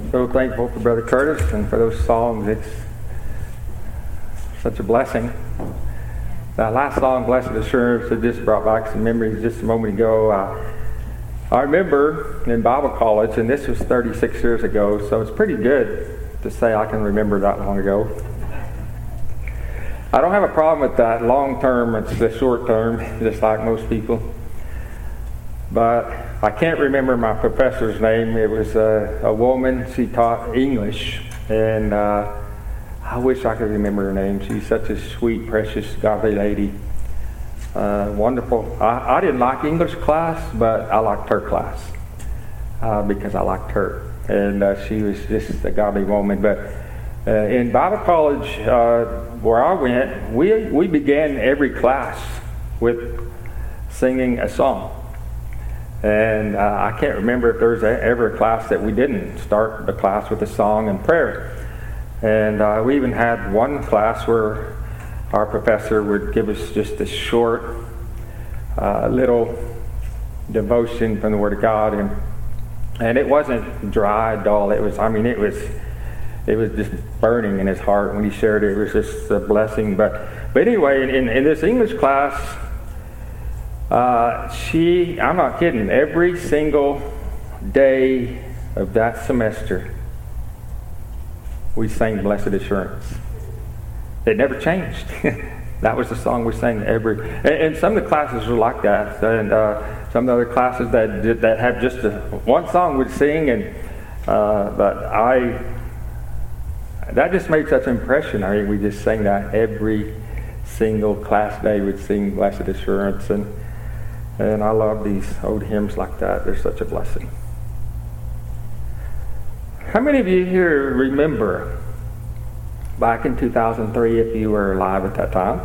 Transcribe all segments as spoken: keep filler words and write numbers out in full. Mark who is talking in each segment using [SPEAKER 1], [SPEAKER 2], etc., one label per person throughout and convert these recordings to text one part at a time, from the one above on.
[SPEAKER 1] so thankful for Brother Curtis and for those songs. It's such a blessing. That last song, Blessed Assurance, it just brought back some memories just a moment ago. Uh, I remember in Bible college, and this was thirty-six years ago, so it's pretty good to say I can remember that long ago. I don't have a problem with that long term, it's the short term, just like most people. But I can't remember my professor's name. It was a, a woman. She taught English, and uh, I wish I could remember her name. She's such a sweet, precious, godly lady. Uh, wonderful. I, I didn't like English class, but I liked her class uh, because I liked her. And uh, she was just a godly woman. But uh, in Bible college, uh, where I went, we, we began every class with singing a song. And uh, I can't remember if there was a, ever a class that we didn't start the class with a song and prayer. And uh, we even had one class where our professor would give us just a short uh, little devotion from the Word of God, and and it wasn't dry, dull. It was, I mean, it was, it was just burning in his heart when he shared it. It was just a blessing. But but anyway, in in this English class. Uh, she, I'm not kidding, every single day of that semester, we sang Blessed Assurance. It never changed. That was the song we sang every, and, and some of the classes were like that, and uh, some of the other classes that did, that had just a, one song we'd sing, and uh, but I, that just made such an impression. I mean, we just sang that every single class day. We'd sing Blessed Assurance, and And I love these old hymns like that. They're such a blessing. How many of you here remember back in two thousand three, if you were alive at that time?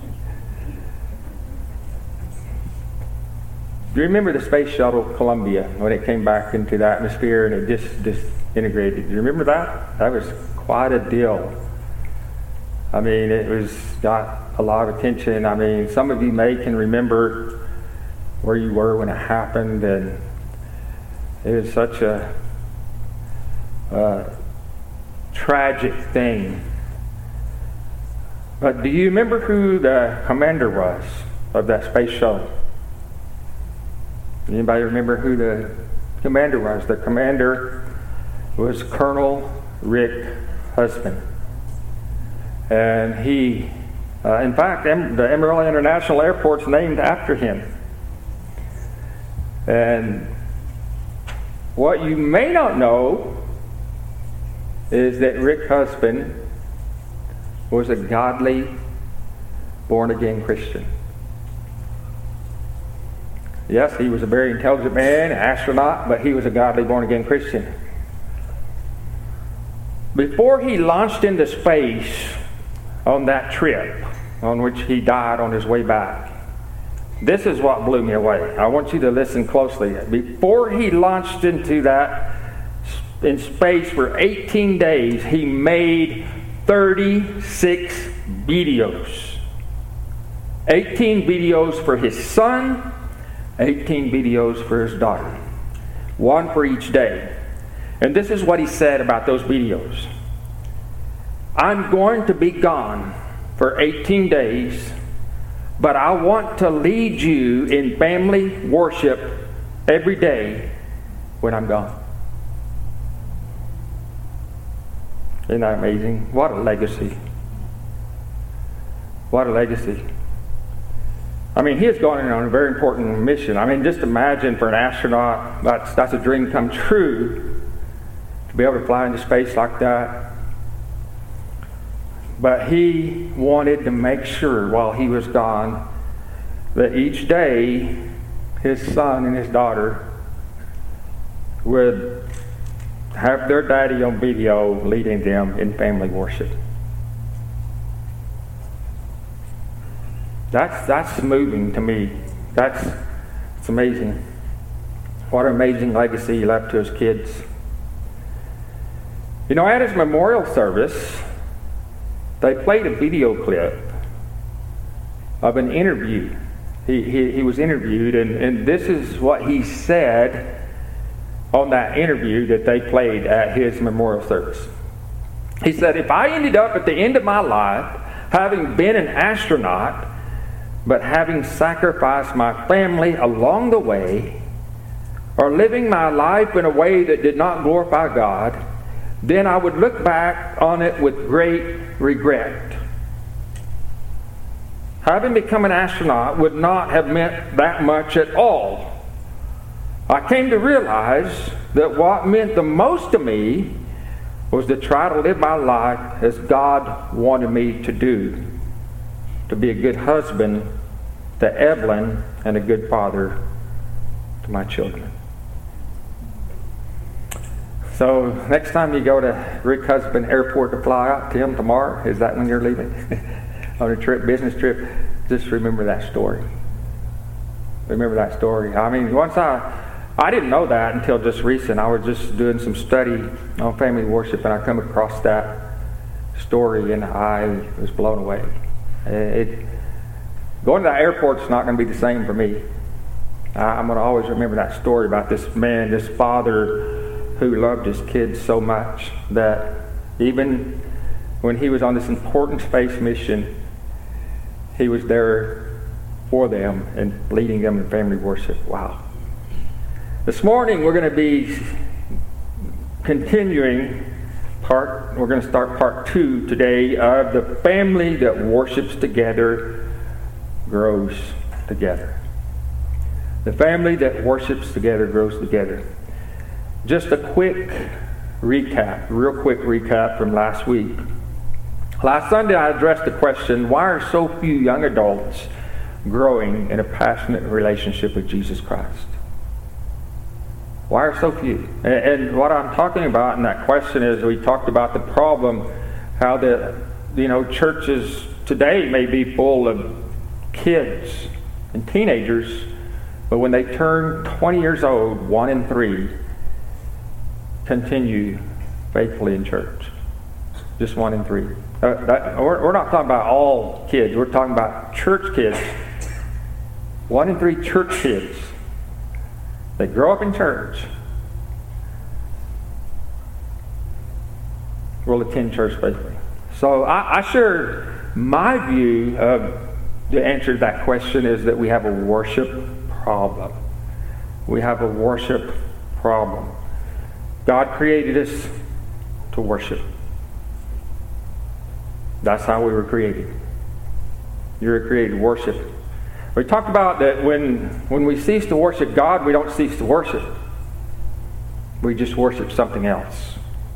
[SPEAKER 1] Do you remember the Space Shuttle Columbia when it came back into the atmosphere and it just disintegrated? Do you remember that? That was quite a deal. I mean, it was got a lot of attention. I mean, some of you may can remember where you were when it happened, and it was such a, a tragic thing. But do you remember who the commander was of that space shuttle? Anybody remember who the commander was? The commander was Colonel Rick Husband. And he, uh, in fact, the Amarillo International Airport's named after him. And what you may not know is that Rick Husband was a godly, born-again Christian. Yes, he was a very intelligent man, an astronaut, but he was a godly, born-again Christian. Before he launched into space on that trip, on which he died on his way back, this is what blew me away. I want you to listen closely. Before he launched into that in space for eighteen days, he made thirty-six videos. eighteen videos for his son, eighteen videos for his daughter. One for each day. And this is what he said about those videos. I'm going to be gone for eighteen days, but I want to lead you in family worship every day when I'm gone. Isn't that amazing? What a legacy. What a legacy. I mean, he has gone on a very important mission. I mean, just imagine for an astronaut, that's, that's a dream come true, to be able to fly into space like that. But he wanted to make sure while he was gone that each day his son and his daughter would have their daddy on video leading them in family worship. That's that's moving to me. That's it's amazing. What an amazing legacy he left to his kids. You know, at his memorial service, they played a video clip of an interview. He, he, he was interviewed, and, and this is what he said on that interview that they played at his memorial service. He said, if I ended up at the end of my life having been an astronaut, but having sacrificed my family along the way, or living my life in a way that did not glorify God, then I would look back on it with great regret. Having become an astronaut would not have meant that much at all. I came to realize that what meant the most to me was to try to live my life as God wanted me to do. To be a good husband to Evelyn and a good father to my children. So next time you go to Rick Husband Airport to fly out, Tim, tomorrow, is that when you're leaving? On a trip, business trip, just remember that story. Remember that story. I mean, once I... I didn't know that until just recent. I was just doing some study on family worship, and I come across that story, and I was blown away. It, going to the airport's not going to be the same for me. I, I'm going to always remember that story about this man, this father who loved his kids so much that even when he was on this important space mission, he was there for them and leading them in family worship. Wow. This morning we're going to be continuing part, we're going to start part two today of the family that worships together grows together. The family that worships together grows together. Just a quick recap, real quick recap from last week. Last Sunday I addressed the question, why are so few young adults growing in a passionate relationship with Jesus Christ? Why are so few? And, and what I'm talking about in that question is we talked about the problem, how the you know churches today may be full of kids and teenagers, but when they turn twenty years old, one in three continue faithfully in church. Just one in three. Uh, that, we're, we're not talking about all kids. We're talking about church kids. One in three church kids. They grow up in church, will attend church faithfully. So I, I share my view of the answer to that question is that we have a worship problem. We have a worship problem. God created us to worship. That's how we were created. You were created to worship. We talked about that when, when we cease to worship God, we don't cease to worship. We just worship something else.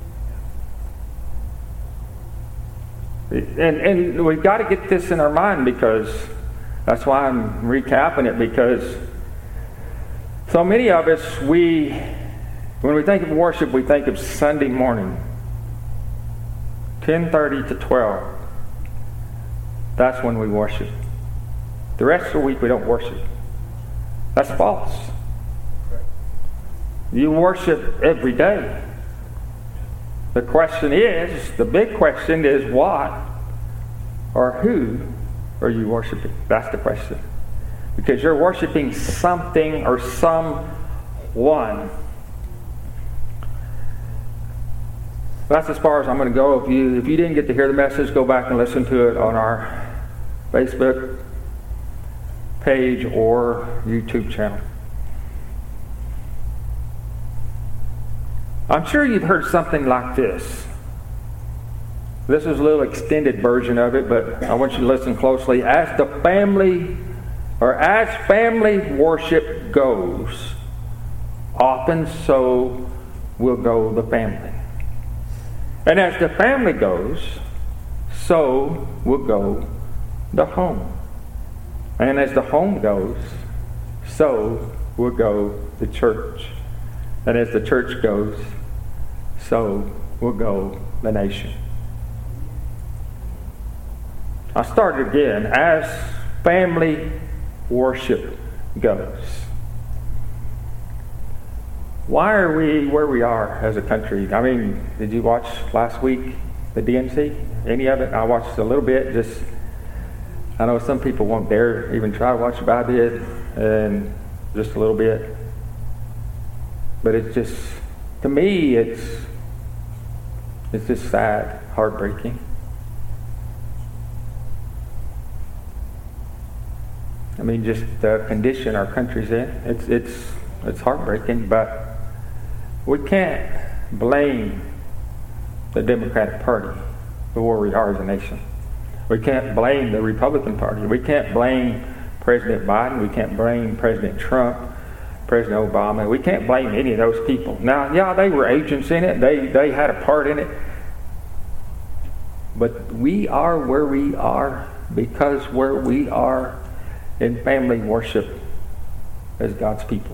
[SPEAKER 1] And, and we've got to get this in our mind, because that's why I'm recapping it, because so many of us, we, when we think of worship, we think of Sunday morning, ten thirty to twelve. That's when we worship. The rest of the week we don't worship. That's false. You worship every day. The question is, the big question is what or who are you worshiping? That's the question. Because you're worshiping something or someone. That's as far as I'm going to go. If you if you didn't get to hear the message, go back and listen to it on our Facebook page or YouTube channel. I'm sure you've heard something like this. This is a little extended version of it, but I want you to listen closely. As the family, or as family worship goes, often so will go the family. And as the family goes, so will go the home. And as the home goes, so will go the church. And as the church goes, so will go the nation. I start again. As family worship goes. Why are we where we are as a country? I mean, did you watch last week the D N C? Any of it? I watched a little bit. Just, I know some people won't dare even try to watch it, but I did, and just a little bit. But it's just, to me, it's it's just sad, heartbreaking. I mean, just the condition our country's in. It's it's it's heartbreaking, but we can't blame the Democratic Party for where we are as a nation. We can't blame the Republican Party. We can't blame President Biden. We can't blame President Trump, President Obama. We can't blame any of those people. Now, yeah, they were agents in it. They they had a part in it. But we are where we are because where we are in family worship as God's people.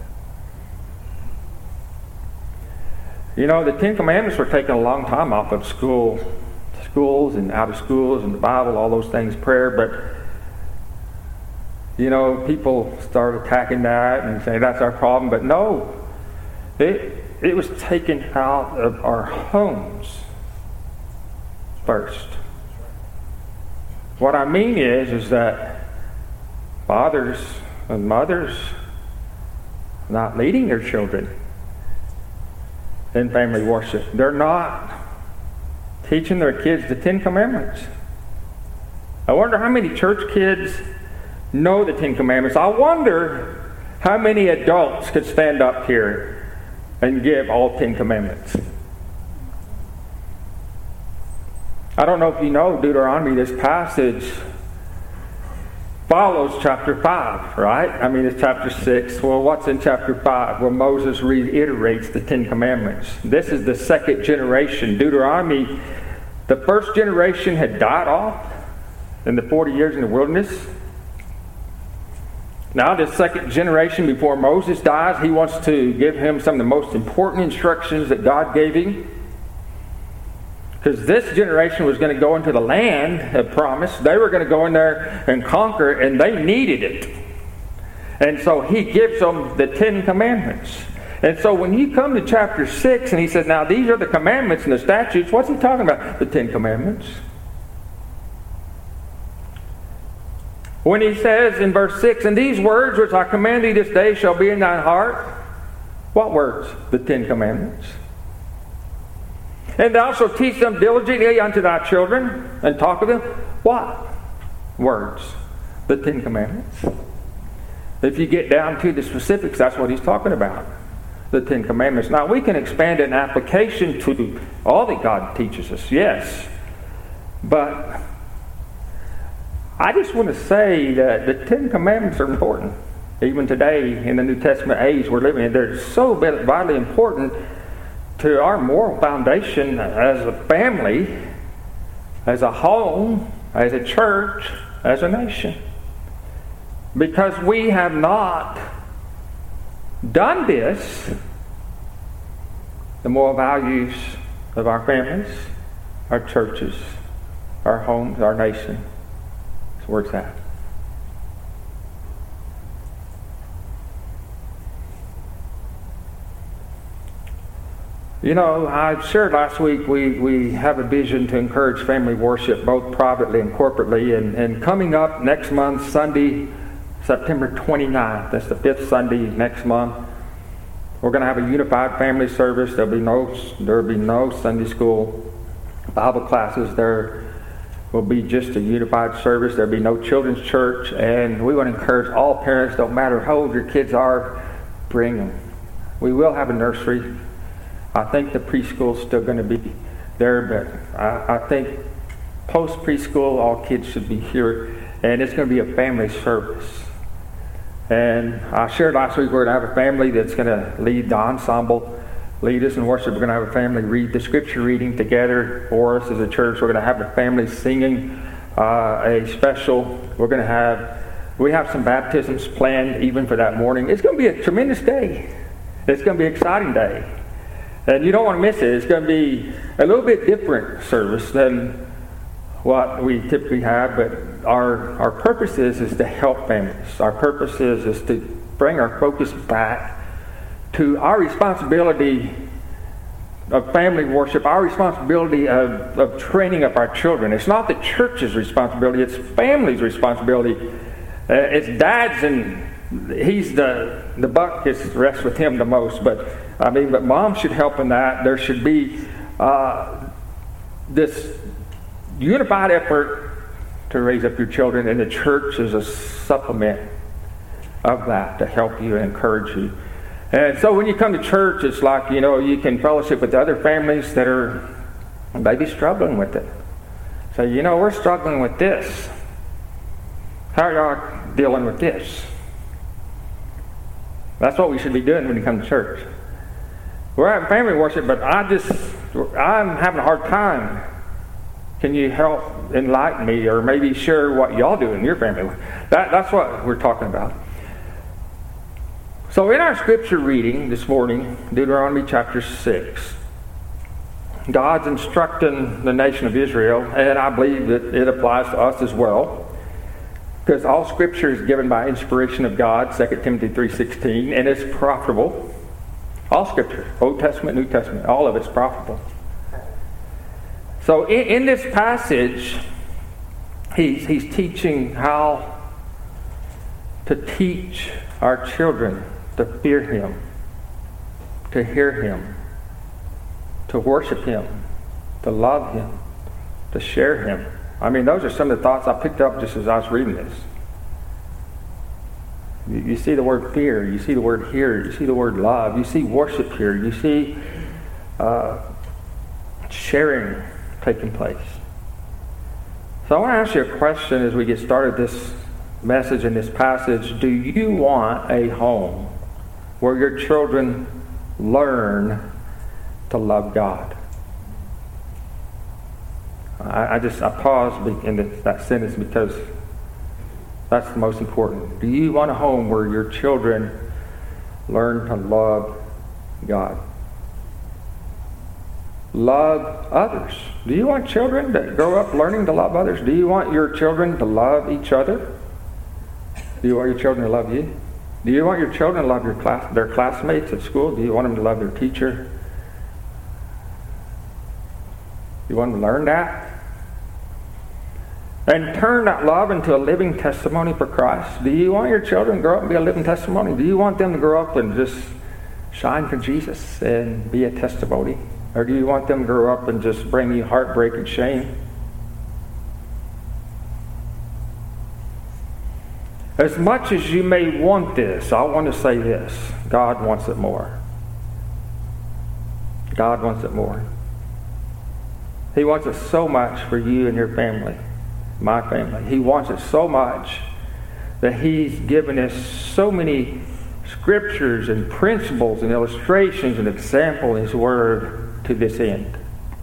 [SPEAKER 1] You know, the Ten Commandments were taken a long time off of school, schools and out of schools and the Bible, all those things, prayer, but you know, people start attacking that and say that's our problem, but no, it, it was taken out of our homes first. What I mean is, is that fathers and mothers not leading their children in family worship. They're not teaching their kids the Ten Commandments. I wonder how many church kids know the Ten Commandments. I wonder how many adults could stand up here and give all Ten Commandments. I don't know if you know Deuteronomy, this passage follows chapter five, right? I mean, it's chapter six. Well, what's in chapter five? Well, Moses reiterates the Ten Commandments. This is the second generation. Deuteronomy, the first generation had died off in the forty years in the wilderness. Now, the second generation before Moses dies, he wants to give him some of the most important instructions that God gave him. Because this generation was going to go into the land of promise. They were going to go in there and conquer, and they needed it. And so he gives them the Ten Commandments. And so when you come to chapter six, and he says, now these are the commandments and the statutes, what's he talking about? The Ten Commandments. When he says in verse six, and these words which I command thee this day shall be in thine heart. What words? The Ten Commandments. And thou shalt teach them diligently unto thy children, and talk of them. What? Words. The Ten Commandments. If you get down to the specifics, that's what he's talking about. The Ten Commandments. Now, we can expand an application to all that God teaches us, yes. But I just want to say that the Ten Commandments are important. Even today, in the New Testament age we're living in, they're so vitally important to our moral foundation as a family, as a home, as a church, as a nation. Because we have not done this, the moral values of our families, our churches, our homes, our nation, that's where it's at. You know, I shared last week we, we have a vision to encourage family worship both privately and corporately. And, and coming up next month, Sunday, September twenty-ninth, that's the fifth Sunday next month, we're going to have a unified family service. There'll be no, there'll be no Sunday school Bible classes. There will be just a unified service. There'll be no children's church. And we want to encourage all parents, don't matter how old your kids are, bring them. We will have a nursery. I think the preschool is still going to be there, but I, I think post-preschool, all kids should be here, and it's going to be a family service. And I shared last week we're going to have a family that's going to lead the ensemble, lead us in worship. We're going to have a family read the scripture reading together for us as a church. We're going to have a family singing uh, a special. We're going to have, we have some baptisms planned even for that morning. It's going to be a tremendous day. It's going to be an exciting day. And you don't want to miss it. It's going to be a little bit different service than what we typically have, but our our purpose is, is to help families. Our purpose is, is to bring our focus back to our responsibility of family worship, our responsibility of, of training up our children. It's not the church's responsibility, it's family's responsibility. Uh, it's dads and he's the, the buck is rests with him the most. But, I mean, but mom should help in that. There should be uh, this unified effort to raise up your children, and the church is a supplement of that to help you and encourage you. And so when you come to church, it's like, you know, you can fellowship with other families that are maybe struggling with it. So, you know, we're struggling with this. How are y'all dealing with this? That's what we should be doing when you come to church. We're having family worship, but I just, I'm having a hard time. Can you help enlighten me, or maybe share what y'all do in your family? That, that's what we're talking about. So in our scripture reading this morning, Deuteronomy chapter six, God's instructing the nation of Israel, and I believe that it applies to us as well, because all scripture is given by inspiration of God, Second Timothy three sixteen, and it's profitable. All scripture, Old Testament, New Testament, all of it's profitable. So in, in this passage, he's, he's teaching how to teach our children to fear Him, to hear Him, to worship Him, to love Him, to share Him. I mean, those are some of the thoughts I picked up just as I was reading this. You, you see the word fear, you see the word hear, you see the word love, you see worship here, you see uh, sharing taking place. So I want to ask you a question as we get started this message in this passage. Do you want a home where your children learn to love God? I, I just I pause in the, that sentence because that's the most important. Do you want a home where your children learn to love God? Love others. Do you want children to grow up learning to love others? Do you want your children to love each other? Do you want your children to love you? Do you want your children to love your class, their classmates at school? Do you want them to love their teacher? You want them to learn that? And turn that love into a living testimony for Christ. Do you want your children to grow up and be a living testimony? Do you want them to grow up and just shine for Jesus and be a testimony? Or do you want them to grow up and just bring you heartbreak and shame? As much as you may want this, I want to say this. God wants it more. God wants it more. He wants it so much for you and your family, my family. He wants it so much that He's given us so many scriptures and principles and illustrations and examples in His Word to this end.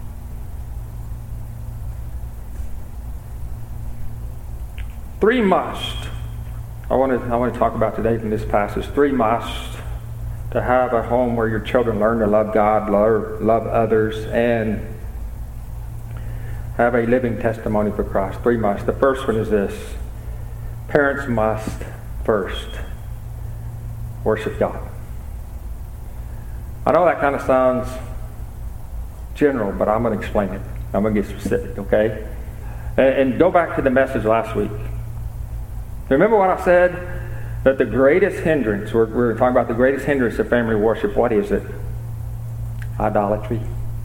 [SPEAKER 1] Three must. I want to I want to talk about today from this passage. Three must to have a home where your children learn to love God, love, love others, and have a living testimony for Christ. Three must. The first one is this. Parents must first worship God. I know that kind of sounds general, but I'm going to explain it. I'm going to get specific, okay? And, and go back to the message last week. Remember what I said? That the greatest hindrance, we're, we're talking about the greatest hindrance of family worship. What is it? Idolatry.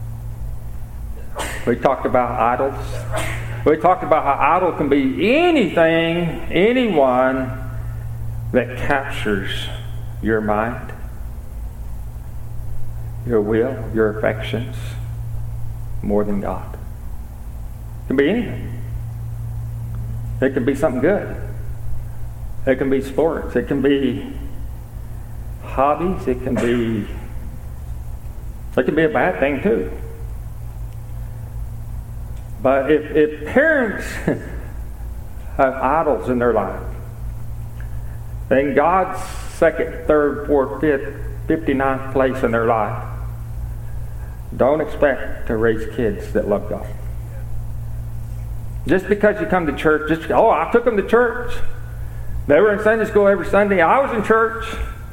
[SPEAKER 1] We talked about idols. We talked about how idol can be anything, anyone that captures your mind, your will, your affections, more than God. It can be anything. It can be something good. It can be sports. It can be hobbies. It can be it can be a bad thing too. But if, if parents have idols in their life, then God's second, third, fourth, fifth, fifty-ninth place in their life, don't expect to raise kids that love God. Just because you come to church, just oh, I took them to church. They were in Sunday school every Sunday. I was in church.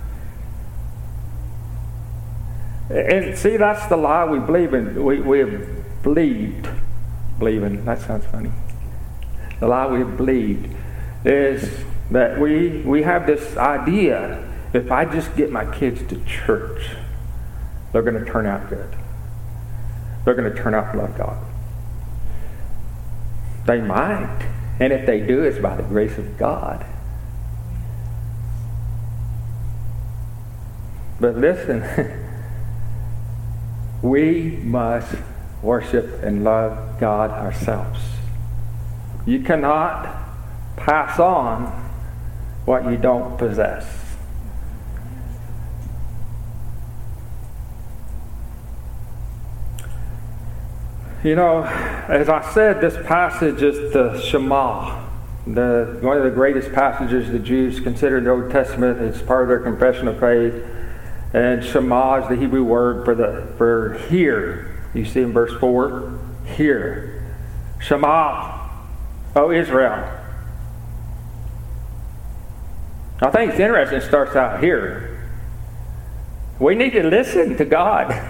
[SPEAKER 1] And see, that's the lie we believe in. We, we have believed. Believing, that sounds funny. The lie we have believed is That we, we have this idea, if I just get my kids to church, they're going to turn out good. They're going to turn out to love God. They might. And if they do, it's by the grace of God. But listen, we must worship and love God ourselves. You cannot pass on what you don't possess. You know, as I said, this passage is the Shema, the, one of the greatest passages the Jews consider in the Old Testament. It's part of their confession of faith. And Shema is the Hebrew word for the for hear. You see in verse four, hear. Shema, O Israel. I think it's interesting it starts out here. We need to listen to God.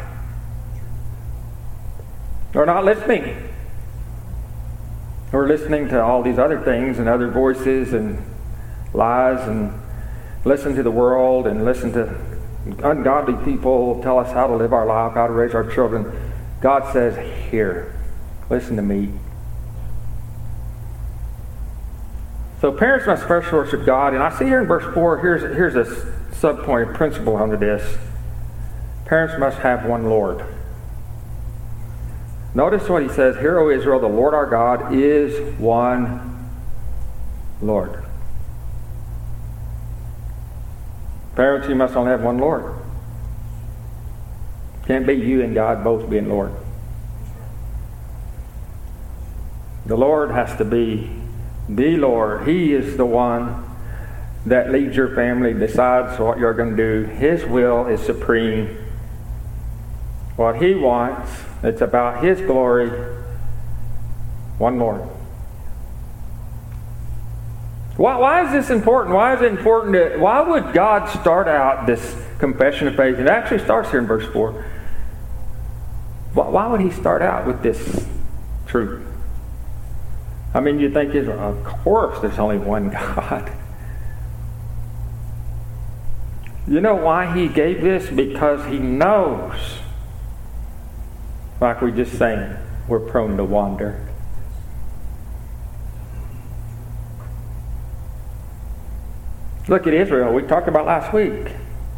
[SPEAKER 1] We're not listening. We're listening to all these other things and other voices and lies, and listen to the world and listen to ungodly people tell us how to live our life, how to raise our children. God says, here, listen to me. So parents must first worship God. And I see here in verse four, here's, here's a sub-point, a principle under this. Parents must have one Lord. Notice what he says, hear, O Israel, the Lord our God is one Lord. Parents, you must only have one Lord. Can't be you and God both being Lord. The Lord has to be the Lord. He is the one that leads your family, decides what you're going to do. His will is supreme. What He wants, it's about His glory. One Lord. Why, why is this important? Why is it important? To, why would God start out this confession of faith? It actually starts here in verse four. Why, why would He start out with this truth? I mean, you think, of course there's only one God. You know why He gave this? Because He knows, like we just sang, we're prone to wander. Look at Israel. We talked about last week.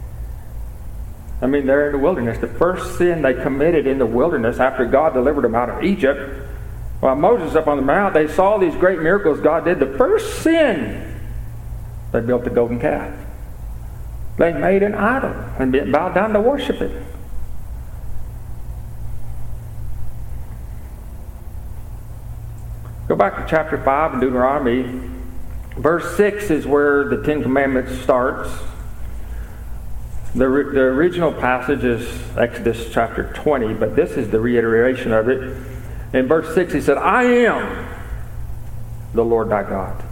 [SPEAKER 1] I mean, they're in the wilderness. The first sin they committed in the wilderness after God delivered them out of Egypt, while Moses up on the mount, they saw these great miracles God did. The first sin, they built a golden calf. They made an idol and bowed down to worship it. Go back to chapter five in Deuteronomy. Verse six is where the Ten Commandments starts. The, the original passage is Exodus chapter twenty, but this is the reiteration of it. In verse six, He said, I am the Lord thy God.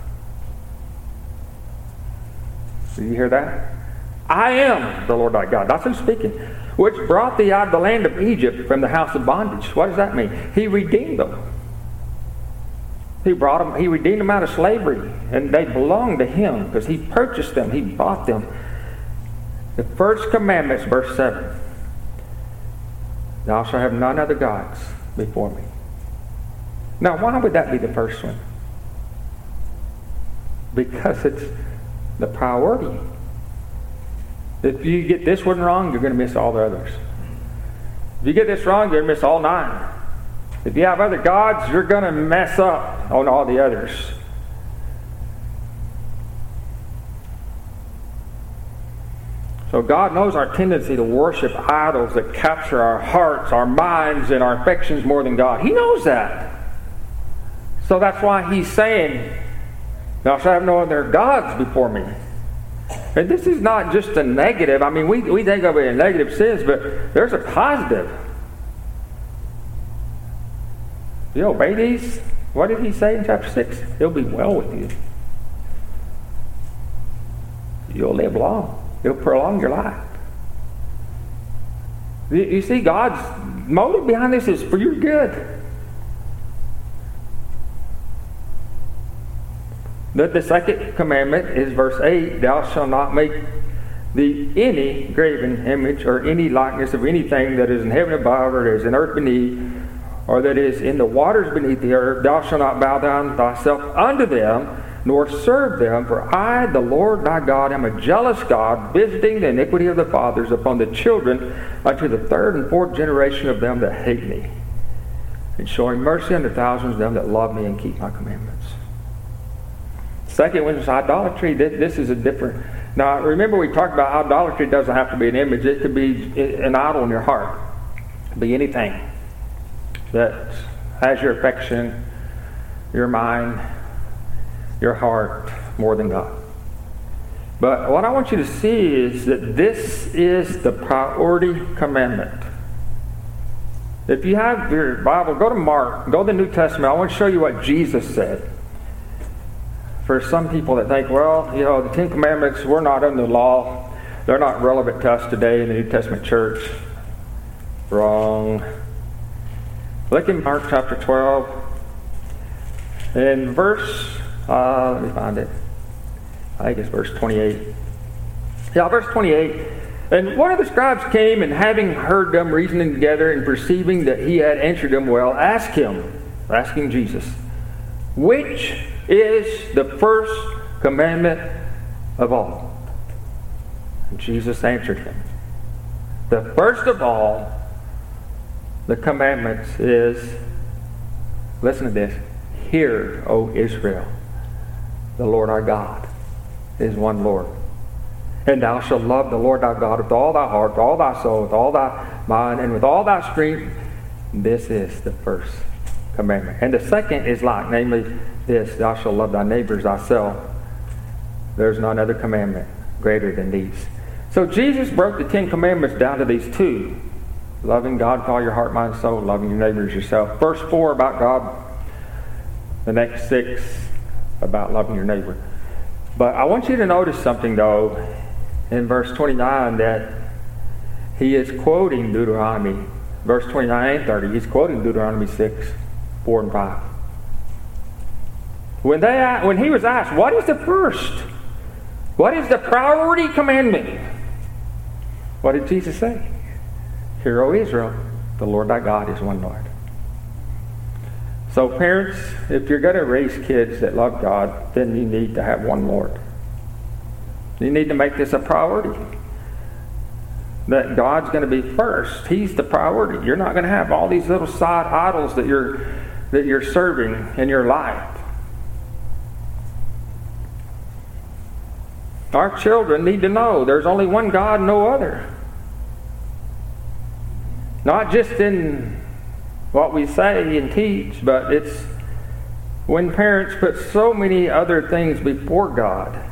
[SPEAKER 1] Did you hear that? I am the Lord thy God. That's who's speaking. Which brought thee out of the land of Egypt from the house of bondage. What does that mean? He redeemed them. He brought them, He redeemed them out of slavery. And they belonged to Him because He purchased them. He bought them. The first commandment is verse seven. Thou shalt have none other gods before me. Now, why would that be the first one? Because it's the priority. If you get this one wrong, you're going to miss all the others. If you get this wrong, you're going to miss all nine. If you have other gods, you're going to mess up on all the others. So God knows our tendency to worship idols that capture our hearts, our minds, and our affections more than God. He knows that. So that's why He's saying, thou shalt have no other gods before me. And this is not just a negative. I mean, we, we think of it in negative sense, but there's a positive. You obey these? What did He say in chapter six? It'll be well with you. You'll live long. It'll prolong your life. You, you see, God's motive behind this is for your good. The, the second commandment is verse eight, thou shalt not make thee any graven image or any likeness of anything that is in heaven above, or that is in earth beneath, or that is in the waters beneath the earth. Thou shalt not bow down thyself unto them, nor serve them. For I, the Lord thy God, am a jealous God, visiting the iniquity of the fathers upon the children unto the third and fourth generation of them that hate me, and showing mercy unto thousands of them that love me and keep my commandments. Second one is idolatry. This is a different... Now, remember we talked about idolatry doesn't have to be an image. It could be an idol in your heart. It could be anything that has your affection, your mind, your heart more than God. But what I want you to see is that this is the priority commandment. If you have your Bible, go to Mark, go to the New Testament. I want to show you what Jesus said. For some people that think, well, you know, the Ten Commandments, we're not under the law. They're not relevant to us today in the New Testament church. Wrong. Look in Mark chapter twelve. In verse, uh, let me find it. I think it's verse twenty-eight. Yeah, verse twenty-eight. And one of the scribes came, and having heard them reasoning together, and perceiving that he had answered them well, asked him, asking Jesus, which is the first commandment of all? And Jesus answered him, the first of all the commandments is, listen to this, hear, O Israel, the Lord our God is one Lord. And thou shalt love the Lord thy God with all thy heart, with all thy soul, with all thy mind, and with all thy strength. This is the first commandment. And the second is like, namely this, thou shalt love thy neighbors thyself. There's none other commandment greater than these. So Jesus broke the Ten Commandments down to these two. Loving God with all your heart, mind, soul, loving your neighbors yourself. First four about God. The next six about loving your neighbor. But I want you to notice something though in verse twenty-nine, that he is quoting Deuteronomy. Verse twenty-nine and thirty, he's quoting Deuteronomy six, four and five. When, they, when he was asked, what is the first? What is the priority commandment? What did Jesus say? Hear, O Israel, the Lord thy God is one Lord. So parents, if you're going to raise kids that love God, then you need to have one Lord. You need to make this a priority. That God's going to be first. He's the priority. You're not going to have all these little side idols that you're that you're serving in your life. Our children need to know there's only one God, no other. Not just in what we say and teach, but it's when parents put so many other things before God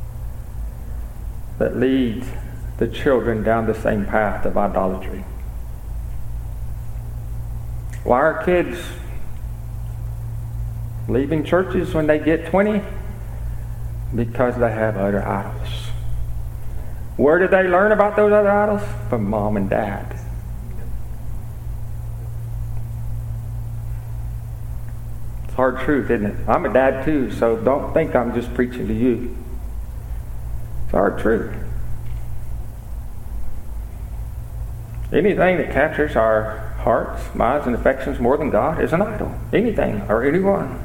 [SPEAKER 1] that lead the children down the same path of idolatry. Why are kids leaving churches when they get twenty? Because they have other idols. Where did they learn about those other idols? From mom and dad. It's hard truth, isn't it? I'm a dad too, so don't think I'm just preaching to you. It's hard truth. Anything that captures our hearts, minds, and affections more than God is an idol. Anything or anyone.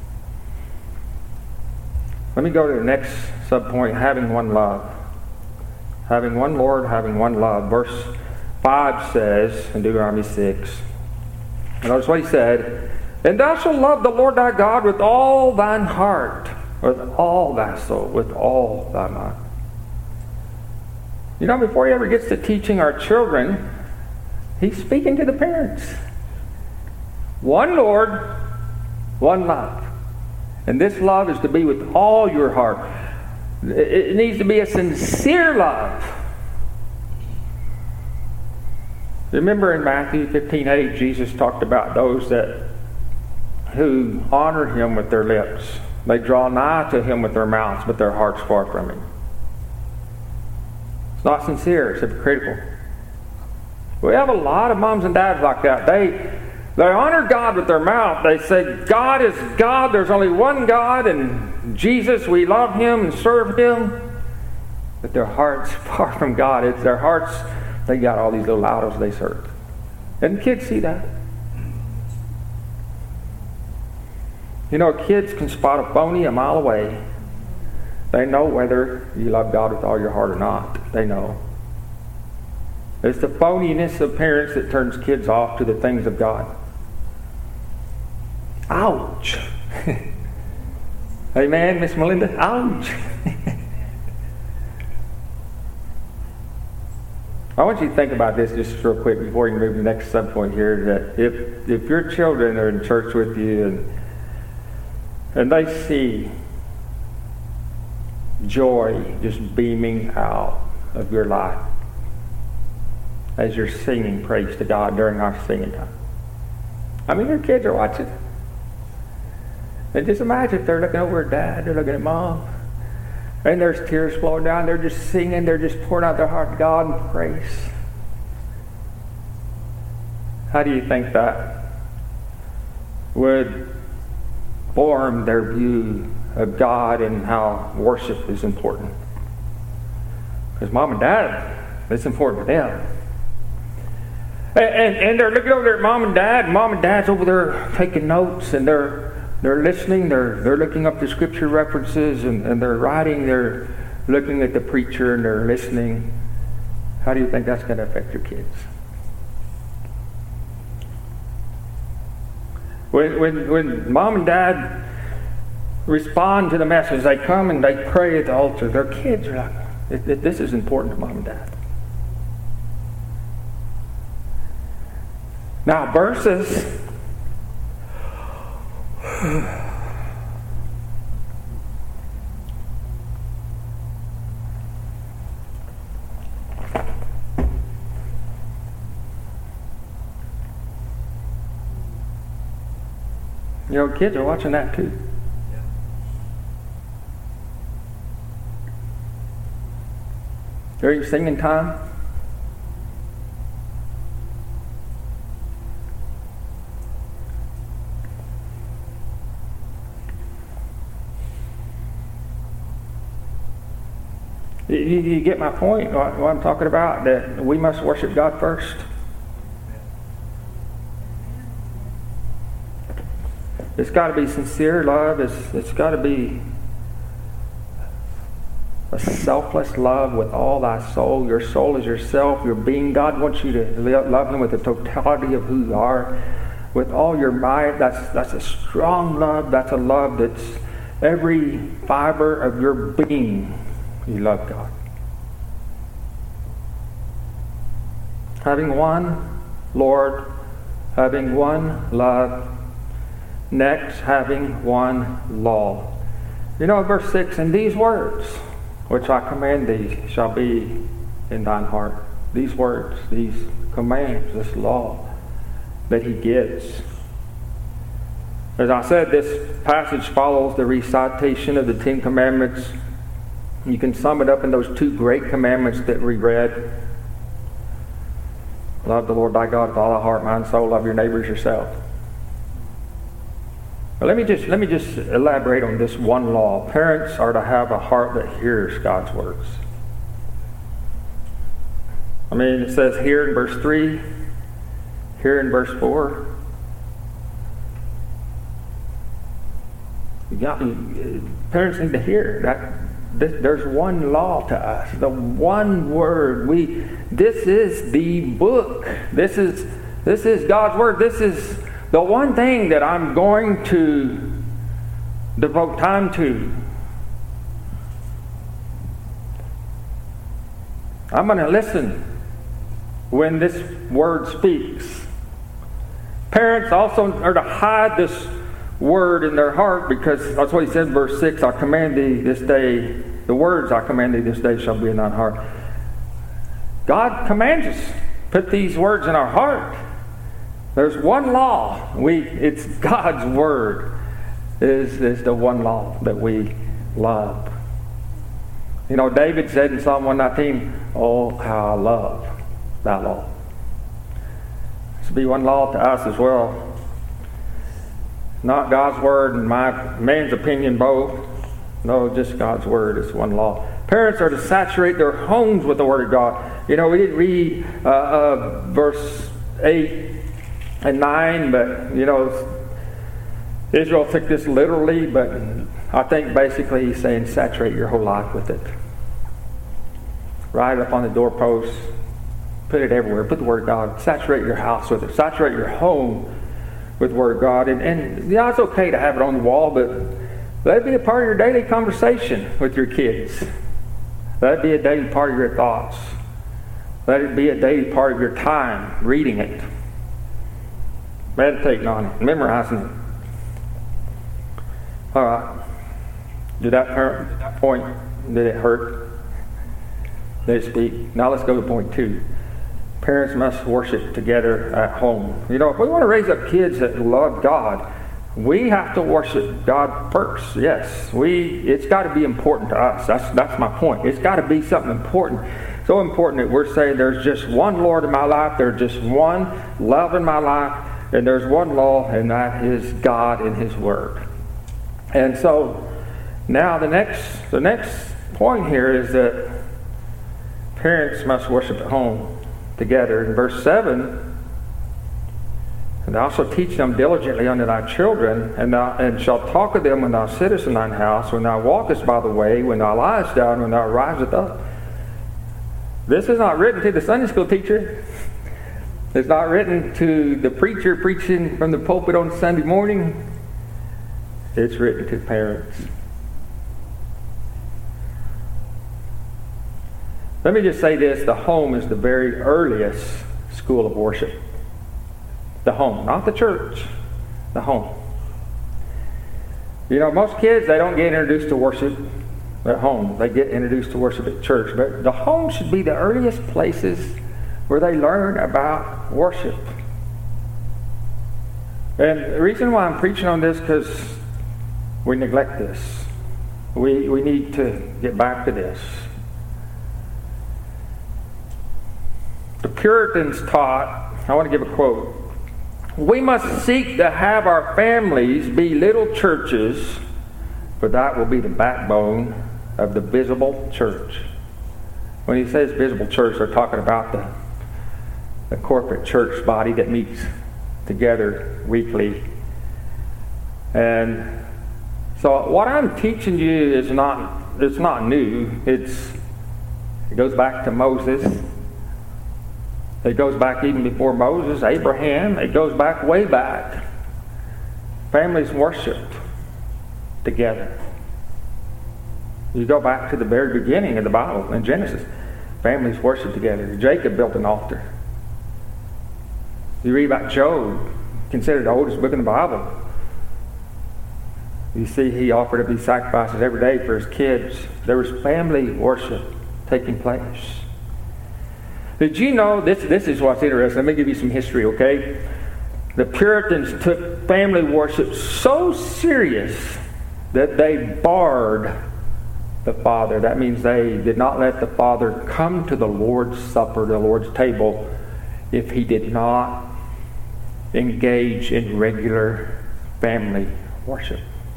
[SPEAKER 1] Let me go to the next subpoint, having one love. Having one Lord, having one love. Verse five says in Deuteronomy six, notice what he said, and thou shalt love the Lord thy God with all thine heart, with all thy soul, with all thy mind. You know, before he ever gets to teaching our children, he's speaking to the parents. One Lord, one love. And this love is to be with all your heart. It needs to be a sincere love. Remember in Matthew fifteen eight, Jesus talked about those that who honor him with their lips. They draw nigh to him with their mouths, but their hearts far from him. It's not sincere, it's hypocritical. We have a lot of moms and dads like that. They They honor God with their mouth. They say, God is God. There's only one God, and Jesus, we love Him and serve Him. But their hearts far from God. It's their hearts, they got all these little idols they serve. And kids see that. You know, kids can spot a phony a mile away. They know whether you love God with all your heart or not. They know. It's the phoniness of parents that turns kids off to the things of God. Ouch! Amen, Miss Melinda? Ouch! I want you to think about this just real quick before you move to the next subpoint here. That if if your children are in church with you and and they see joy just beaming out of your life as you're singing praise to God during our singing time. I mean, your kids are watching. And just imagine if they're looking over at Dad, they're looking at Mom, and there's tears flowing down. They're just singing. They're just pouring out their heart to God in praise. How do you think that would form their view of God and how worship is important? Because Mom and Dad, it's important to them. And, and, and they're looking over there at Mom and Dad. And Mom and Dad's over there taking notes, and they're They're listening, they're they're looking up the scripture references, and, and they're writing, they're looking at the preacher, and they're listening. How do you think that's going to affect your kids? When, when, when Mom and Dad respond to the message, they come and they pray at the altar, their kids are like, this is important to Mom and Dad. Now, verses... You know, kids are watching that too. During singing time, you, you get my point, what, what I'm talking about, that we must worship God first. It's got to be sincere love. It's, it's got to be a selfless love with all thy soul. Your soul is yourself, your being. God wants you to love Him with the totality of who you are, with all your might. That's, that's a strong love. That's a love that's every fiber of your being. You love God. Having one Lord, having one love, next, having one law. You know, verse six, and these words which I command thee shall be in thine heart. These words, these commands, this law that He gives. As I said, this passage follows the recitation of the Ten Commandments. You can sum it up in those two great commandments that we read. Love the Lord thy God with all thy heart, mind, soul. Love your neighbors yourself. But let me just let me just elaborate on this one law. Parents are to have a heart that hears God's words. I mean, it says here in verse three, here in verse four. You got, parents need to hear that. There's one law to us, the one word. We this is the book. This is this is God's word. This is the one thing that I'm going to devote time to. I'm going to listen when this word speaks. Parents also are to hide this word in their heart, because that's what He said in verse six, I command thee this day, the words I command thee this day shall be in thine heart. God commands us, put these words in our heart. There's one law. We it's God's word is, is the one law that we love. You know, David said in Psalm one nineteen, oh, how I love thy law. should be one law to us as well. Not God's word and my man's opinion both. No, just God's word is one law. Parents are to saturate their homes with the word of God. You know, we didn't read uh, uh, verse eight and nine, but, you know, Israel took this literally, but I think basically he's saying saturate your whole life with it. Write it up on the doorpost. Put it everywhere. Put the word of God. Saturate your house with it. Saturate your home with the word of God. And, and yeah, it's okay to have it on the wall, but let it be a part of your daily conversation with your kids. Let it be a daily part of your thoughts. Let it be a daily part of your time reading it, meditating on it, memorizing it. All right. Did that, hurt? Did that point, did it hurt? Did it speak? Now let's go to point two. Parents must worship together at home. You know, if we want to raise up kids that love God, we have to worship God first. Yes, we. It's got to be important to us. That's that's my point. It's got to be something important. So important that we're saying there's just one Lord in my life. There's just one love in my life, and there's one law, and that is God and His Word. And so now the next the next point here is that parents must worship at home together. In verse seven. And thou shalt teach them diligently unto thy children, and thou and shalt talk of them when thou sittest in thine house, when thou walkest by the way, when thou liest down, when thou risest up. This is not written to the Sunday school teacher. It's not written to the preacher preaching from the pulpit on Sunday morning. It's written to parents. Let me just say this. The home is the very earliest school of worship. The home, not the church, the home. You know, most kids, they don't get introduced to worship at home. They get introduced to worship at church. But the home should be the earliest places where they learn about worship. And the reason why I'm preaching on this is because we neglect this. We, we need to get back to this. The Puritans taught, I want to give a quote, we must seek to have our families be little churches, for that will be the backbone of the visible church. When he says visible church, they're talking about the, the corporate church body that meets together weekly. And so what I'm teaching you is not, it's not new. It's, it goes back to Moses. It goes back even before Moses, Abraham. It goes back way back. Families worshiped together. You go back to the very beginning of the Bible in Genesis. Families worshiped together. Jacob built an altar. You read about Job, considered the oldest book in the Bible. You see he offered up these sacrifices every day for his kids. There was family worship taking place. Did you know, this, this is what's interesting. Let me give you some history, okay? The Puritans took family worship so serious that they barred the Father. That means they did not let the Father come to the Lord's Supper, the Lord's table, if he did not engage in regular family worship.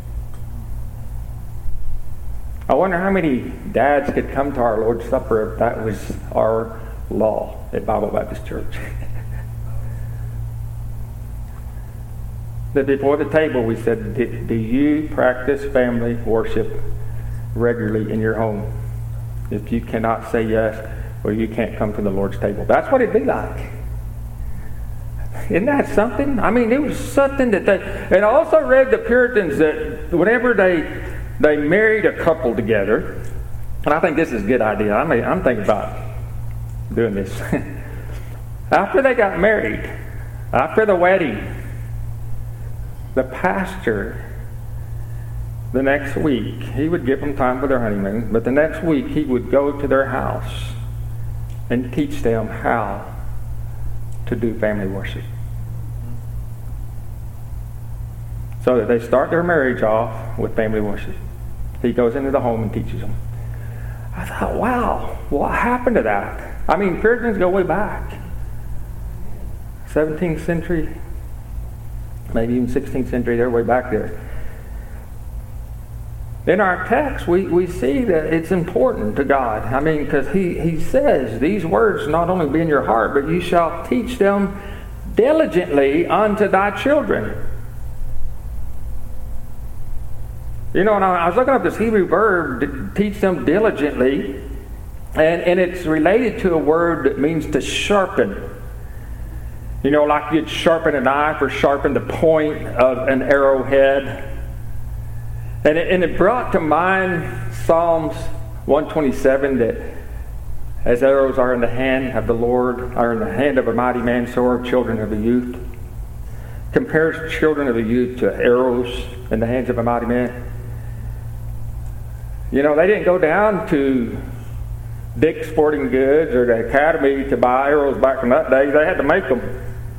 [SPEAKER 1] I wonder how many dads could come to our Lord's Supper if that was our law at Bible Baptist Church. That before the table we said, do you practice family worship regularly in your home? If you cannot say yes, well, you can't come to the Lord's table. That's what it'd be like. Isn't that something? I mean, it was something that they... And I also read the Puritans that whenever they they married a couple together, and I think this is a good idea. I mean, I'm thinking about doing this. After they got married, after the wedding, the pastor, the next week, he would give them time for their honeymoon, but the next week he would go to their house and teach them how to do family worship. So that they start their marriage off with family worship. He goes into the home and teaches them. I thought, wow, what happened to that? I mean, Puritans go way back. seventeenth century, maybe even sixteenth century, they're way back there. In our text, we, we see that it's important to God. I mean, because he, he says, these words not only be in your heart, but you shall teach them diligently unto thy children. You know, and I was looking up this Hebrew verb, to teach them diligently, and, and it's related to a word that means to sharpen. You know, like you'd sharpen a knife or sharpen the point of an arrowhead. And it, and it brought to mind Psalms one twenty-seven, that as arrows are in the hand of the Lord, are in the hand of a mighty man, so are children of the youth. Compares children of the youth to arrows in the hands of a mighty man. You know, they didn't go down to Dick's Sporting Goods or the Academy to buy arrows back in that day. They had to make them.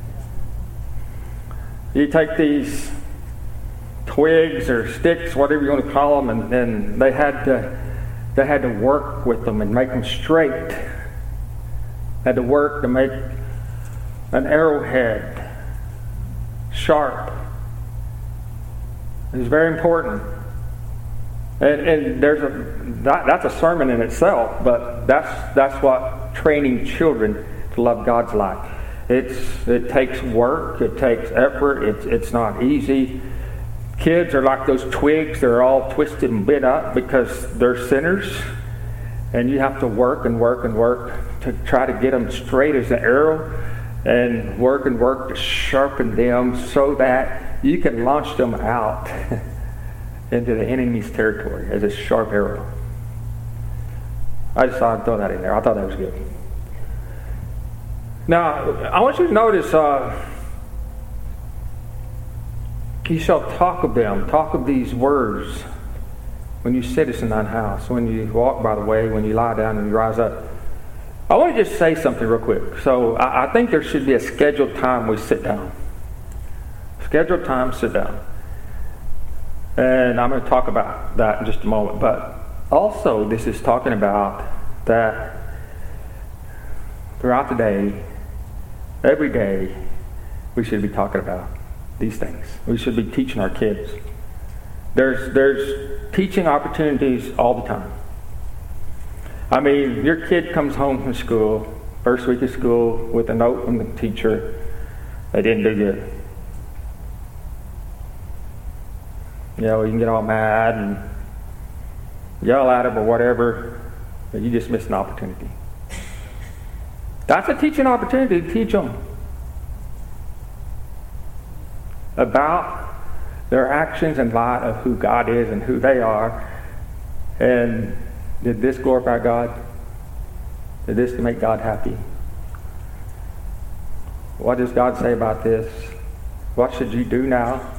[SPEAKER 1] You take these twigs or sticks, whatever you want to call them, and, and they had to they had to work with them and make them straight. Had to work to make an arrowhead sharp. It was very important. And, and there's a that, that's a sermon in itself, but that's that's what training children to love God's like. It's it takes work, it takes effort, it's it's not easy. Kids are like those twigs, they're all twisted and bent up because they're sinners. And you have to work and work and work to try to get them straight as an arrow, and work and work to sharpen them so that you can launch them out into the enemy's territory as a sharp arrow. I just thought I'd throw that in there. I thought that was good. Now, I want you to notice, uh, you shall talk of them, talk of these words when you sit in thine house, when you walk by the way, when you lie down and you rise up. I want to just say something real quick. So I, I think there should be a scheduled time we sit down. Scheduled time, sit down. And I'm going to talk about that in just a moment. But also, this is talking about that throughout the day, every day, we should be talking about these things. We should be teaching our kids. There's there's teaching opportunities all the time. I mean, your kid comes home from school, first week of school, with a note from the teacher. They didn't do good. You know, you can get all mad and yell at them or whatever, but you just missed an opportunity. That's a teaching opportunity to teach them about their actions in light of who God is and who they are. And did this glorify God? Did this make God happy? What does God say about this? What should you do now?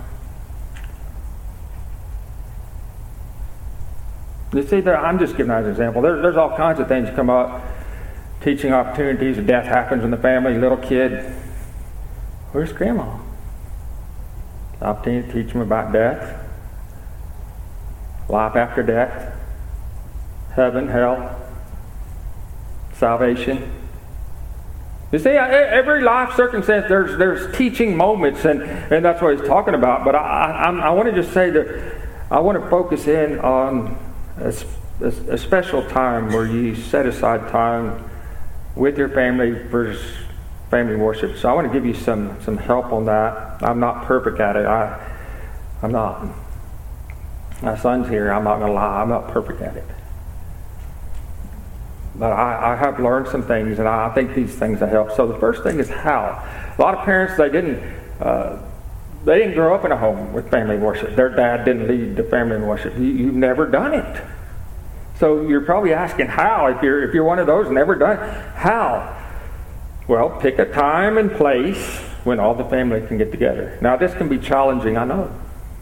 [SPEAKER 1] You see, there, I'm just giving out an example. There, there's all kinds of things come up. Teaching opportunities, death happens in the family, little kid. Where's grandma? Opportunity to teach them about death, life after death, heaven, hell, salvation. You see, every life circumstance, there's there's teaching moments, and, and that's what he's talking about. But I, I, I want to just say that I want to focus in on a, a, a special time where you set aside time with your family for family worship. So I want to give you some some help on that. I'm not perfect at it. I, I'm not. My son's here. I'm not going to lie. I'm not perfect at it. But I, I have learned some things, and I, I think these things will help. So the first thing is how. A lot of parents, they didn't uh, they didn't grow up in a home with family worship. Their dad didn't lead the family worship. You, you've never done it. So you're probably asking how, if you're if you're one of those never done it. How? Well, pick a time and place when all the family can get together. Now, this can be challenging, I know,